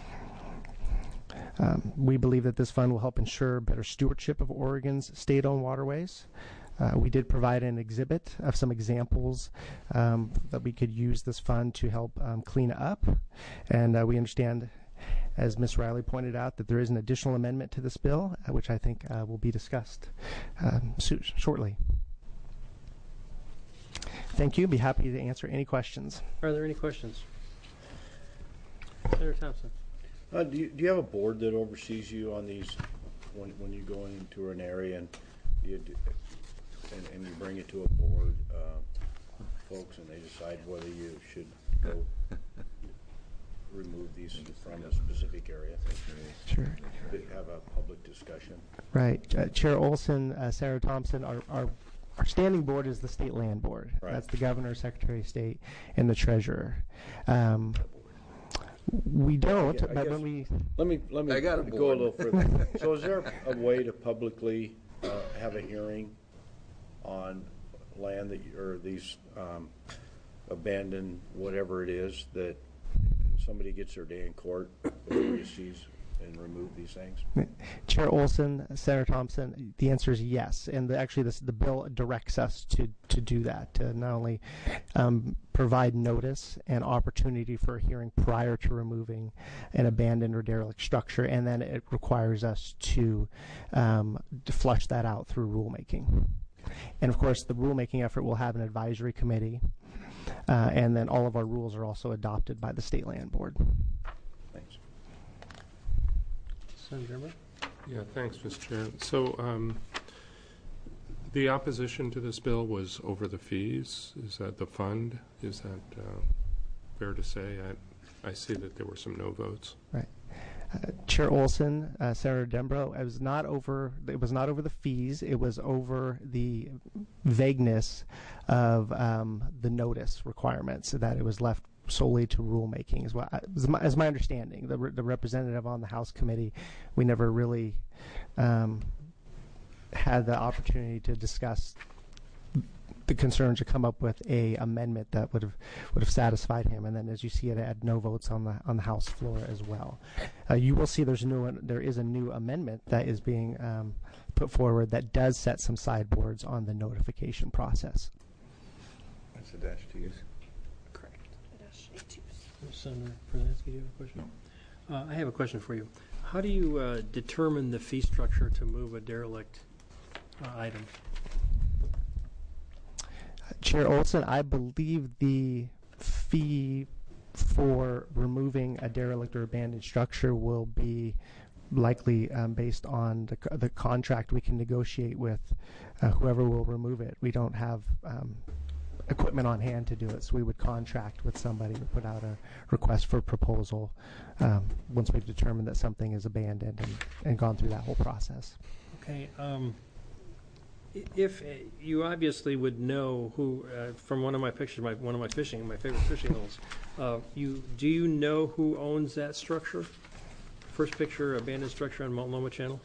Speaker 17: We believe that this fund will help ensure better stewardship of Oregon's state-owned waterways. We did provide an exhibit of some examples that we could use this fund to help clean up. And we understand, as Ms. Riley pointed out, that there is an additional amendment to this bill, which I think will be discussed shortly. Thank you. Be happy to answer any questions.
Speaker 2: Are there any questions? Senator Thompson.
Speaker 12: Do you have a board that oversees you on these when you go into an area and you bring it to a board, folks, and they decide whether you should go remove these from a specific area?
Speaker 17: Sure.
Speaker 12: Have a public discussion.
Speaker 17: Right. Chair Olson, Senator Thompson, our standing board is the State Land Board.
Speaker 12: Right.
Speaker 17: That's the Governor, Secretary of State, and the Treasurer. We don't, but when we...
Speaker 12: Let me
Speaker 4: I got a
Speaker 12: go a
Speaker 4: board.
Speaker 12: little further. So is there a way to publicly have a hearing on land that or these abandoned whatever it is that somebody gets their day in court before you seize and remove these things?
Speaker 17: Chair Olson, Senator Thompson, the answer is yes. And actually the bill directs us to do that, to not only provide notice and opportunity for a hearing prior to removing an abandoned or derelict structure, and then it requires us to flush that out through rulemaking. And of course, the rulemaking effort will have an advisory committee, and then all of our rules are also adopted by the State Land Board.
Speaker 12: Thanks.
Speaker 2: Senator Gerber?
Speaker 5: Yeah, thanks, Mr. Chair. So the opposition to this bill was over the fees. Is that the fund? Is that fair to say? I see that there were some no votes.
Speaker 17: Right. Chair Olson, Senator Dembro, it was not over the fees. It was over the vagueness of the notice requirements, that it was left solely to rulemaking as well. As my understanding, the representative on the House committee, we never really had the opportunity to discuss the concerns, to come up with a amendment that would have satisfied him. And then, as you see, it had no votes on the House floor as well. You will see there is a new amendment that is being put forward that does set some sideboards on the notification process.
Speaker 14: That's the dash twos.
Speaker 3: Correct. The dash A2s.
Speaker 2: Senator Przansky, do you have a question? No. I have a question for you. How do you determine the fee structure to move a derelict item?
Speaker 17: Chair Olson, I believe the fee for removing a derelict or abandoned structure will be likely based on the contract we can negotiate with whoever will remove it. We don't have equipment on hand to do it, so we would contract with somebody to put out a request for proposal once we've determined that something is abandoned and gone through that whole process.
Speaker 2: Okay. If you obviously would know who, from one of my pictures, my favorite fishing holes, do you know who owns that structure? First picture, abandoned structure on Multnomah Channel.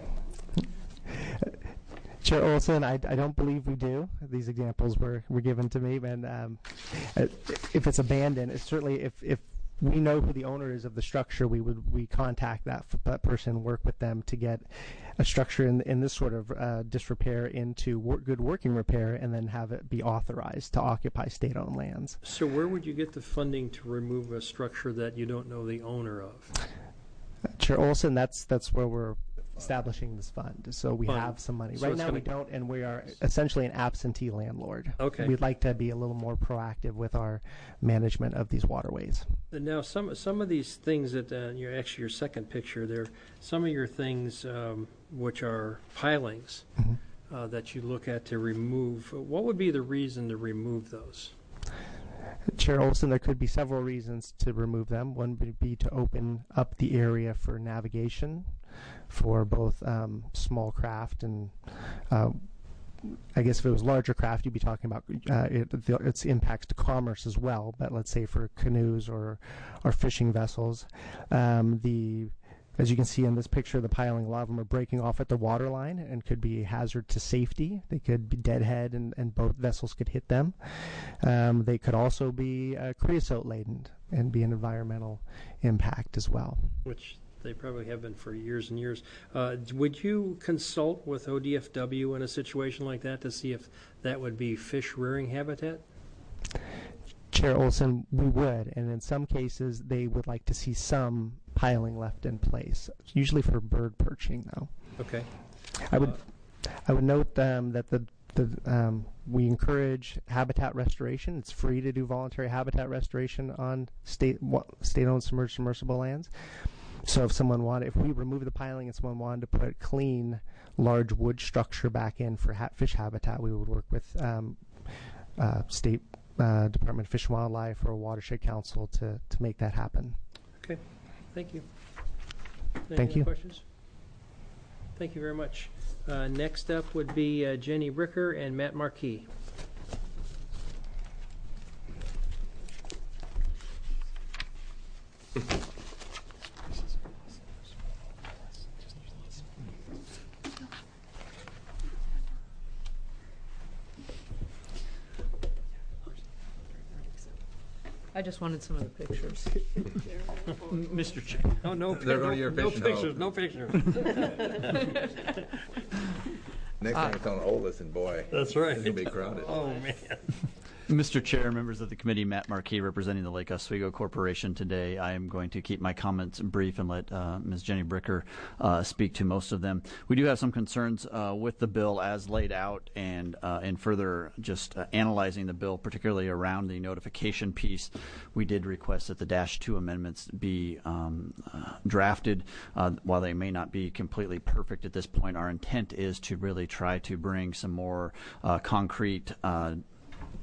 Speaker 17: Chair Olson, I don't believe we do. These examples were given to me, and if it's abandoned, it's certainly if we know who the owner is of the structure, we contact that person, work with them to get a structure in this sort of disrepair into good working repair, and then have it be authorized to occupy state-owned lands.
Speaker 2: So where would you get the funding to remove a structure that you don't know the owner of?
Speaker 17: Chair Olson, that's where we're establishing this fund. So we have some money.
Speaker 2: So
Speaker 17: right now we don't, and we are essentially an absentee landlord.
Speaker 2: Okay.
Speaker 17: We'd like to be a little more proactive with our management of these waterways.
Speaker 2: And now some of these things that your second picture there, some of your things which are pilings that you look at to remove, what would be the reason to remove those?
Speaker 17: Chair Olson, there could be several reasons to remove them. One would be to open up the area for navigation for both small craft and I guess if it was larger craft, you'd be talking about its impacts to commerce as well. But let's say for canoes or fishing vessels, as you can see in this picture, the piling, a lot of them are breaking off at the water line and could be a hazard to safety. They could be deadhead and both vessels could hit them. They could also be creosote laden and be an environmental impact as well.
Speaker 2: Which they probably have been for years and years. Would you consult with ODFW in a situation like that to see if that would be fish rearing habitat?
Speaker 17: Chair Olson, we would, and in some cases they would like to see some piling left in place, usually for bird perching though.
Speaker 2: Okay.
Speaker 17: I would note that we encourage habitat restoration. It's free to do voluntary habitat restoration on state-owned submersible lands. So if we remove the piling and someone wanted to put clean, large wood structure back in for fish habitat, we would work with State Department of Fish and Wildlife or Watershed Council to make that happen.
Speaker 2: Okay, thank you.
Speaker 17: Thank you.
Speaker 2: Questions? Thank you very much. Next up would be Jenny Bricker and Matt Marquis.
Speaker 18: I just wanted some of the pictures.
Speaker 2: Mr. Chair. Oh, no,
Speaker 14: They're going to your
Speaker 2: no
Speaker 14: fishing
Speaker 2: pictures,
Speaker 14: hole.
Speaker 2: no pictures.
Speaker 14: Next time it's on Oldest, and boy,
Speaker 2: That's right.
Speaker 14: it's going to be crowded.
Speaker 2: Oh, man.
Speaker 19: Mr. Chair, members of the committee, Matt Marquis representing the Lake Oswego Corporation today. I am going to keep my comments brief and let Ms. Jenny Bricker speak to most of them. We do have some concerns with the bill as laid out and further just analyzing the bill, particularly around the notification piece. We did request that the -2 amendments be drafted. While they may not be completely perfect at this point, our intent is to really try to bring some more concrete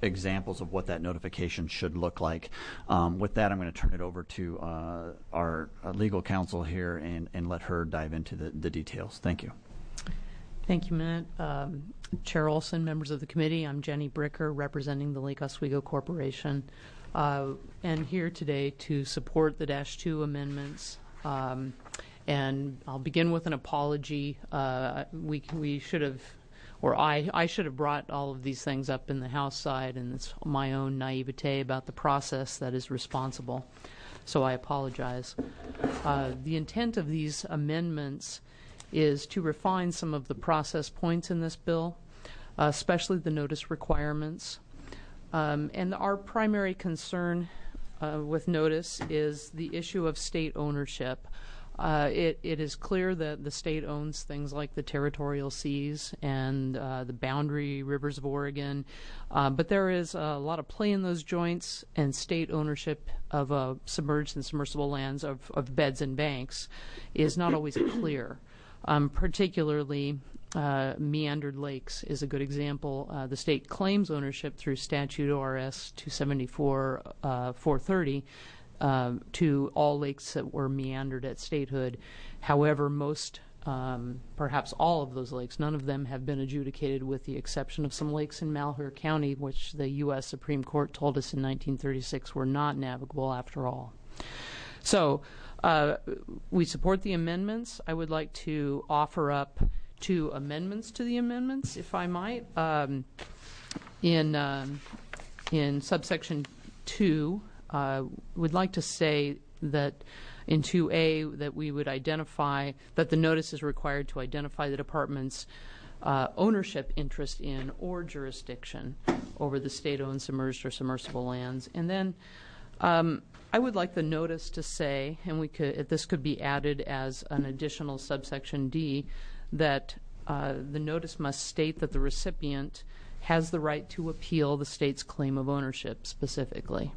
Speaker 19: examples of what that notification should look like. With that, I'm going to turn it over to our legal counsel here and let her dive into the details. Thank you.
Speaker 18: Thank you, Matt. Chair Olson, members of the committee, I'm Jenny Bricker, representing the Lake Oswego Corporation, and here today to support the -2 amendments. And I'll begin with an apology. We should have, or I should have brought all of these things up in the House side, and it's my own naivete about the process that is responsible. So I apologize. The intent of these amendments is to refine some of the process points in this bill, especially the notice requirements. And our primary concern with notice is the issue of state ownership. It is clear that the state owns things like the territorial seas and the boundary rivers of Oregon, but there is a lot of play in those joints, and state ownership of submerged and submersible lands of beds and banks is not always clear. Particularly, meandered lakes is a good example. The state claims ownership through statute ORS 274-430 to all lakes that were meandered at statehood. However, most, perhaps all of those lakes, none of them have been adjudicated with the exception of some lakes in Malheur County, which the U.S. Supreme Court told us in 1936 were not navigable after all. So, we support the amendments. I would like to offer up 2 amendments to the amendments, if I might. In subsection 2, would like to say that in 2A that we would identify that the notice is required to identify the department's ownership interest in or jurisdiction over the state-owned submerged or submersible lands. And then I would like the notice to say, and this could be added as an additional subsection D, that the notice must state that the recipient has the right to appeal the state's claim of ownership specifically.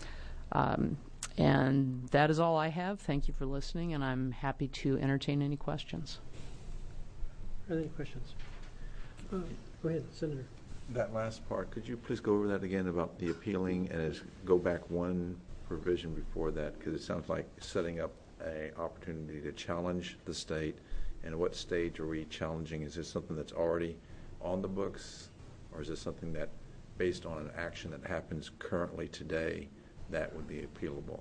Speaker 18: And that is all I have. Thank you for listening, and I'm happy to entertain any questions.
Speaker 2: Are there any questions? Go ahead, Senator.
Speaker 14: That last part, could you please go over that again about the appealing, and go back one provision before that, because it sounds like setting up an opportunity to challenge the state. And at what stage are we challenging? Is this something that's already on the books, or is this something that, based on an action that happens currently today, that would be appealable?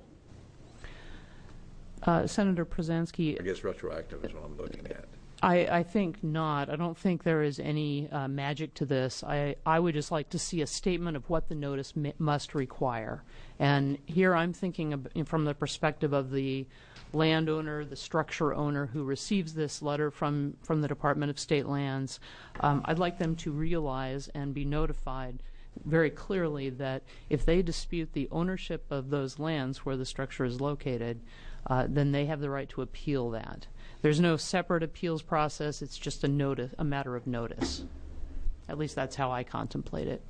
Speaker 18: Senator Przansky.
Speaker 14: I guess retroactive is what I'm looking at.
Speaker 18: I think not. I don't think there is any magic to this. I would just like to see a statement of what the notice must require. And here I'm thinking from the perspective of the landowner, the structure owner who receives this letter from the Department of State Lands. I'd like them to realize and be notified very clearly that if they dispute the ownership of those lands where the structure is located, then they have the right to appeal that. There's no separate appeals process. It's just a matter of notice. At least that's how I contemplate it.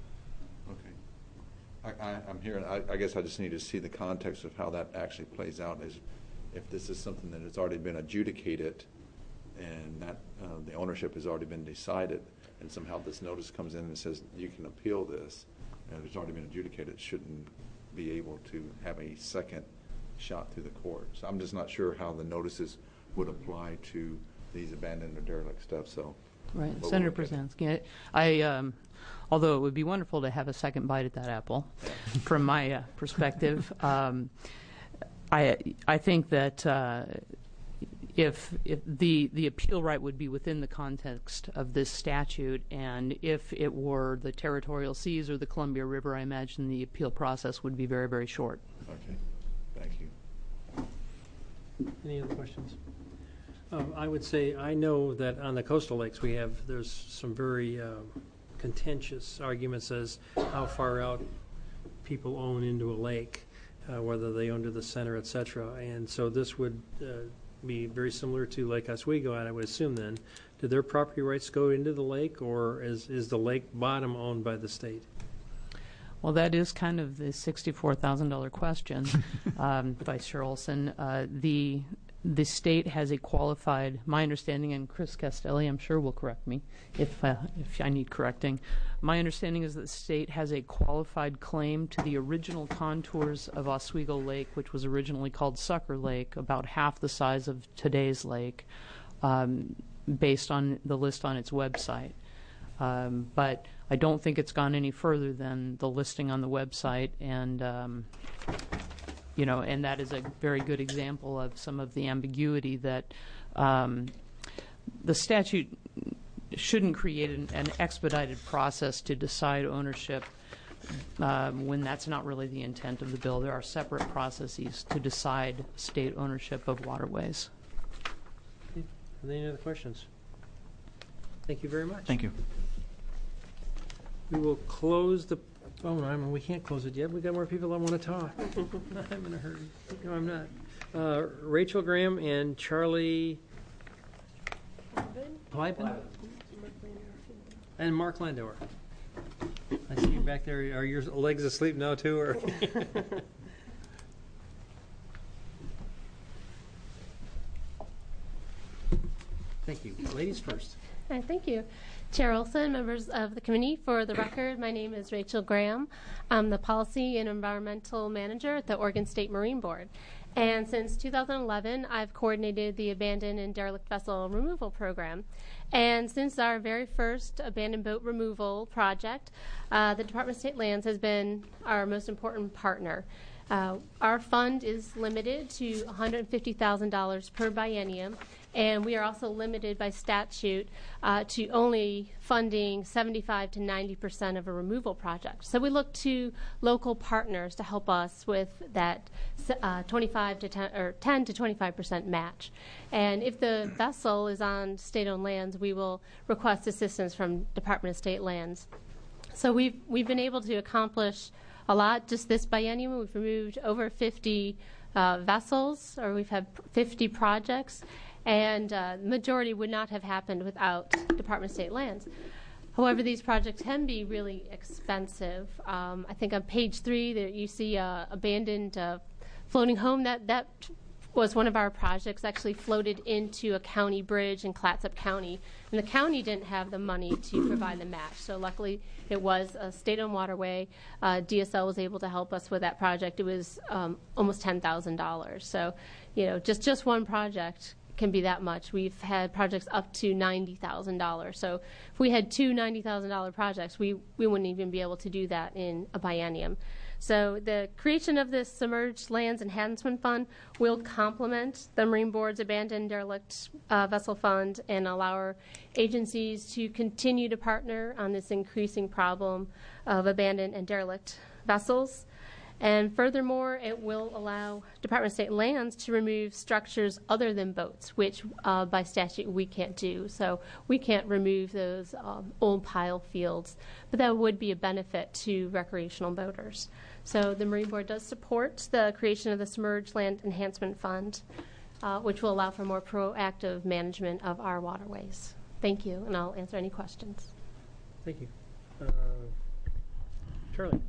Speaker 14: Okay. I'm hearing, I guess I just need to see the context of how that actually plays out. Is if this is something that has already been adjudicated and that the ownership has already been decided, and somehow this notice comes in and says you can appeal this, and it's already been adjudicated, it shouldn't be able to have a second shot through the court. So I'm just not sure how the notices would apply to these abandoned or derelict stuff. So,
Speaker 18: right, Senator Przansky, although it would be wonderful to have a second bite at that apple, from my perspective, I think that if the appeal right would be within the context of this statute, and if it were the territorial seas or the Columbia River, I imagine the appeal process would be very, very short.
Speaker 14: Okay, thank you.
Speaker 2: Any other questions? I would say I know that on the coastal lakes there's some very contentious arguments as how far out people own into a lake, whether they own to the center, etc. And so this would be very similar to Lake Oswego, and I would assume then. Do their property rights go into the lake, or is the lake bottom owned by the state?
Speaker 18: Well, that is kind of the $64,000 question, Vice Chair Olson. the state has a qualified, my understanding, and Chris Castelli, I'm sure, will correct me if I need correcting. My understanding is that the state has a qualified claim to the original contours of Oswego Lake, which was originally called Sucker Lake, about half the size of today's lake, based on the list on its website. But I don't think it's gone any further than the listing on the website, and and that is a very good example of some of the ambiguity that the statute shouldn't create an expedited process to decide ownership when that's not really the intent of the bill. There are separate processes to decide state ownership of waterways.
Speaker 2: Are there any other questions? Thank you very much.
Speaker 19: Thank you.
Speaker 2: We will close the phone line. We can't close it yet. We've got more people that want to talk. I'm in a hurry. No, I'm not. Rachel Graham and Charlie Plyben? And Mark Landower. I see you back there. Are your legs asleep now, too? Or Thank you. Ladies first.
Speaker 20: Thank you. Chair Olson, members of the committee, for the record, my name is Rachel Graham. I'm the Policy and Environmental Manager at the Oregon State Marine Board. And since 2011, I've coordinated the Abandoned and Derelict Vessel Removal Program. And since our very first abandoned boat removal project, the Department of State Lands has been our most important partner. Our fund is limited to $150,000 per biennium, and we are also limited by statute to only funding 75 to 90% of a removal project. So we look to local partners to help us with that 25 to 10 or 10 to 25% match. And if the vessel is on state-owned lands, we will request assistance from Department of State Lands. So we've been able to accomplish a lot. Just this biennium, we've removed over 50 vessels, or we've had 50 projects, and the majority would not have happened without Department of State Lands. However, these projects can be really expensive. I think on page 3 that you see abandoned floating home, that was one of our projects, actually floated into a county bridge in Clatsop County, and the county didn't have the money to provide the match. So luckily, it was a state-owned waterway. DSL was able to help us with that project. It was almost $10,000. So, just one project can be that much. We've had projects up to $90,000. So if we had two $90,000 projects, we wouldn't even be able to do that in a biennium. So the creation of this Submerged Lands Enhancement Fund will complement the Marine Board's Abandoned Derelict Vessel Fund and allow our agencies to continue to partner on this increasing problem of abandoned and derelict vessels. And furthermore, it will allow Department of State Lands to remove structures other than boats, which by statute we can't do. So we can't remove those old pile fields, but that would be a benefit to recreational boaters. So the Marine Board does support the creation of the Submerged Land Enhancement Fund, which will allow for more proactive management of our waterways. Thank you, and I'll answer any questions.
Speaker 2: Thank you. Charlie.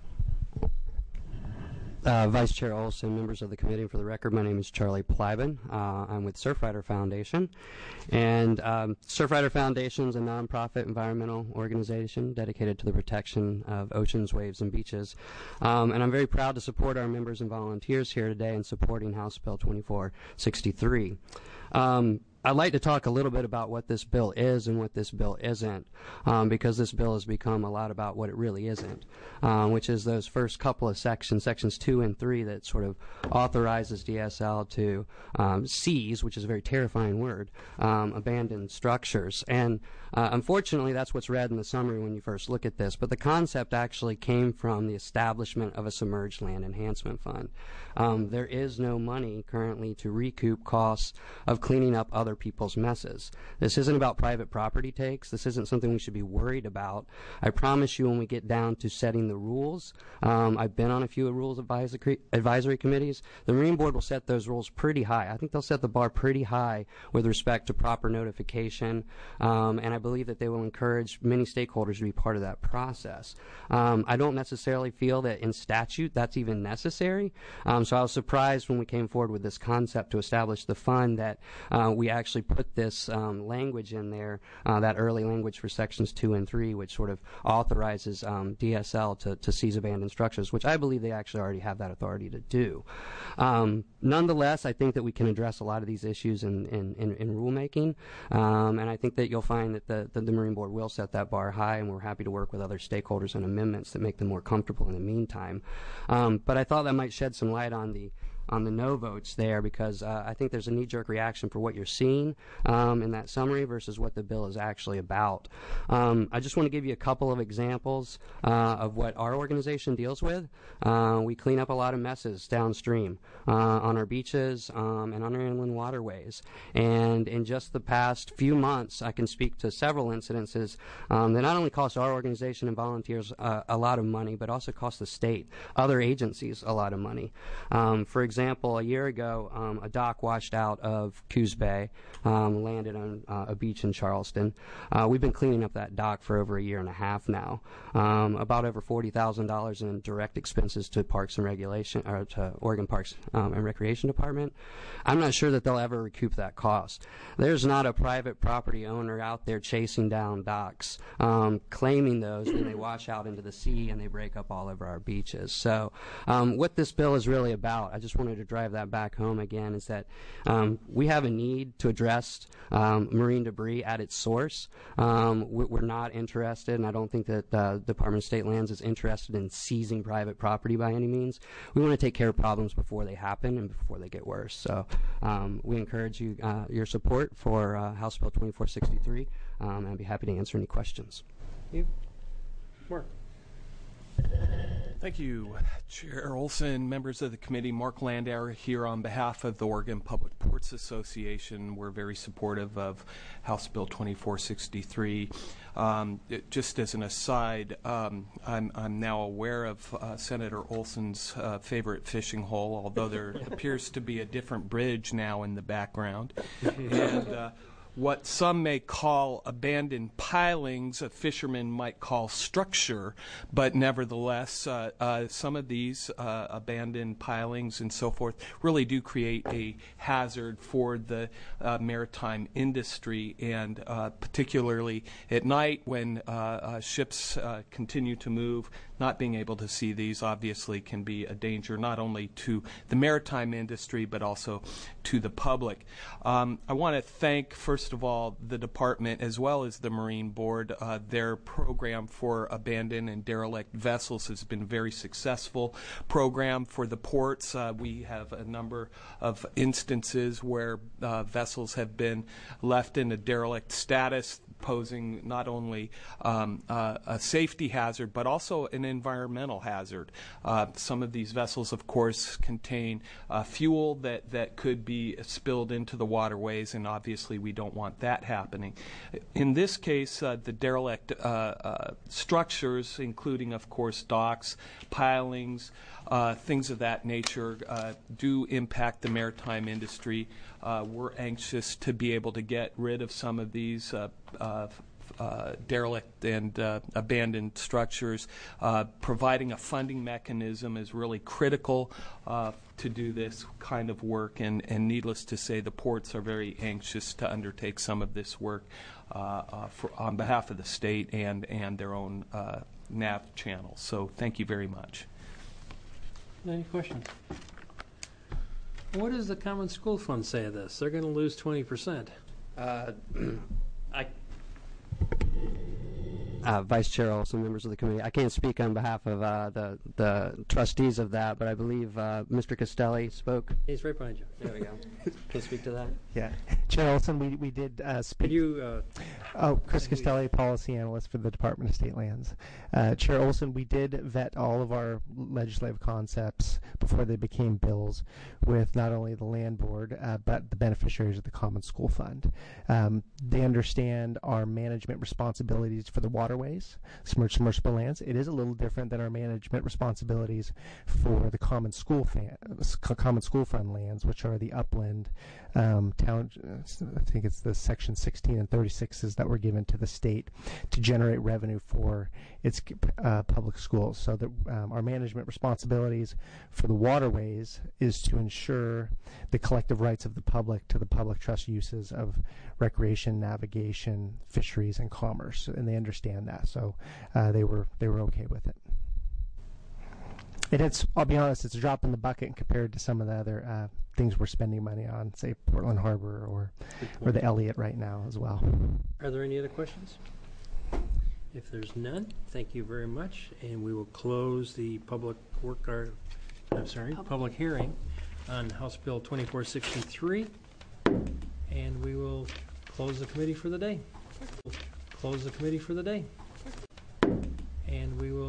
Speaker 21: Vice Chair Olson, members of the committee, for the record, my name is Charlie Plyben. I'm with Surfrider Foundation. And Surfrider Foundation is a nonprofit environmental organization dedicated to the protection of oceans, waves, and beaches. And I'm very proud to support our members and volunteers here today in supporting House Bill 2463. I'd like to talk a little bit about what this bill is and what this bill isn't, because this bill has become a lot about what it really isn't, which is those first couple of sections 2 and 3, that sort of authorizes DSL to seize, which is a very terrifying word, abandoned structures. And unfortunately, that's what's read in the summary when you first look at this, but the concept actually came from the establishment of a Submerged Land Enhancement Fund. There is no money currently to recoup costs of cleaning up other other people's messes. This isn't about private property takes. This isn't something we should be worried about. I promise you when we get down to setting the rules, I've been on a few rules advisory committees, the Marine Board will set those rules pretty high. I think they'll set the bar pretty high with respect to proper notification, and I believe that they will encourage many stakeholders to be part of that process. I don't necessarily feel that in statute that's even necessary, so I was surprised when we came forward with this concept to establish the fund that we actually put this language in there, that early language for sections 2 and 3, which sort of authorizes DSL to seize abandoned structures, which I believe they actually already have that authority to do. Nonetheless, I think that we can address a lot of these issues in rulemaking, and I think that you'll find that the Marine Board will set that bar high, and we're happy to work with other stakeholders on amendments that make them more comfortable in the meantime. But I thought that might shed some light on the no votes there, because I think there's a knee-jerk reaction for what you're seeing in that summary versus what the bill is actually about. I just want to give you a couple of examples of what our organization deals with. We clean up a lot of messes downstream on our beaches and on our inland waterways. And in just the past few months, I can speak to several incidences that not only cost our organization and volunteers a lot of money, but also cost the state, other agencies, a lot of money. For example, a year ago, a dock washed out of Coos Bay, landed on a beach in Charleston. We've been cleaning up that dock for over a year and a half now. About over $40,000 in direct expenses to Parks and Regulation, or to Oregon Parks and Recreation Department. I'm not sure that they'll ever recoup that cost. There's not a private property owner out there chasing down docks, claiming those, and they wash out into the sea and they break up all over our beaches. So what this bill is really about, I just wanted to drive that back home again, is that we have a need to address marine debris at its source. We're not interested, and I don't think that the Department of State Lands is interested in seizing private property by any means. We want to take care of problems before they happen and before they get worse. So we encourage your support for House Bill 2463, and I'd be happy to answer any questions.
Speaker 2: You? Mark.
Speaker 1: Thank you, Chair Olson, members of the committee. Mark Landauer here on behalf of the Oregon Public Ports Association. We're very supportive of House Bill 2463. Just as an aside, I'm now aware of Senator Olson's favorite fishing hole, although there appears to be a different bridge now in the background. And what some may call abandoned pilings, a fisherman might call structure, but nevertheless, some of these abandoned pilings and so forth really do create a hazard for the maritime industry, and particularly at night when ships continue to move. Not being able to see these obviously can be a danger not only to the maritime industry but also to the public. I want to thank, first of all, the department as well as the Marine Board. Their program for abandoned and derelict vessels has been a very successful program for the ports. We have a number of instances where vessels have been left in a derelict status, posing not only a safety hazard but also an environmental hazard. Some of these vessels, of course, contain fuel that could be spilled into the waterways, and obviously we don't want that happening. In this case, the derelict structures, including, of course, docks, pilings, things of that nature, do impact the maritime industry. We're anxious to be able to get rid of some of these derelict and abandoned structures. Providing a funding mechanism is really critical to do this kind of work, and needless to say, the ports are very anxious to undertake some of this work on behalf of the state and their own nav channels. So thank you very much.
Speaker 2: Any questions? What does the Common School Fund say of this? They're going to lose 20%.
Speaker 21: Vice Chair Olson, members of the committee, I can't speak on behalf of the trustees of that, but I believe Mr. Castelli spoke.
Speaker 2: He's right behind you.
Speaker 21: There we go. Can you speak to that?
Speaker 17: Yeah. Chair Olson, we did speak.
Speaker 2: Could you
Speaker 17: Chris Costelli, policy analyst for the Department of State Lands. Chair Olson, we did vet all of our legislative concepts before they became bills with not only the land board, but the beneficiaries of the Common School Fund. They understand our management responsibilities for the waterways, submersible lands. It is a little different than our management responsibilities for the Common School Fund lands, which are the upland town. I think it's the section 16 and 36s that were given to the state to generate revenue for its public schools. So that our management responsibilities for the waterways is to ensure the collective rights of the public to the public trust uses of recreation, navigation, fisheries, and commerce, and they understand that. So they were okay with it. I'll be honest, it's a drop in the bucket compared to some of the other things we're spending money on, say Portland Harbor or the Elliott right now as well.
Speaker 2: Are there any other questions? If there's none, thank you very much, and we will close the public hearing on House Bill 2463, and we will close the committee for the day.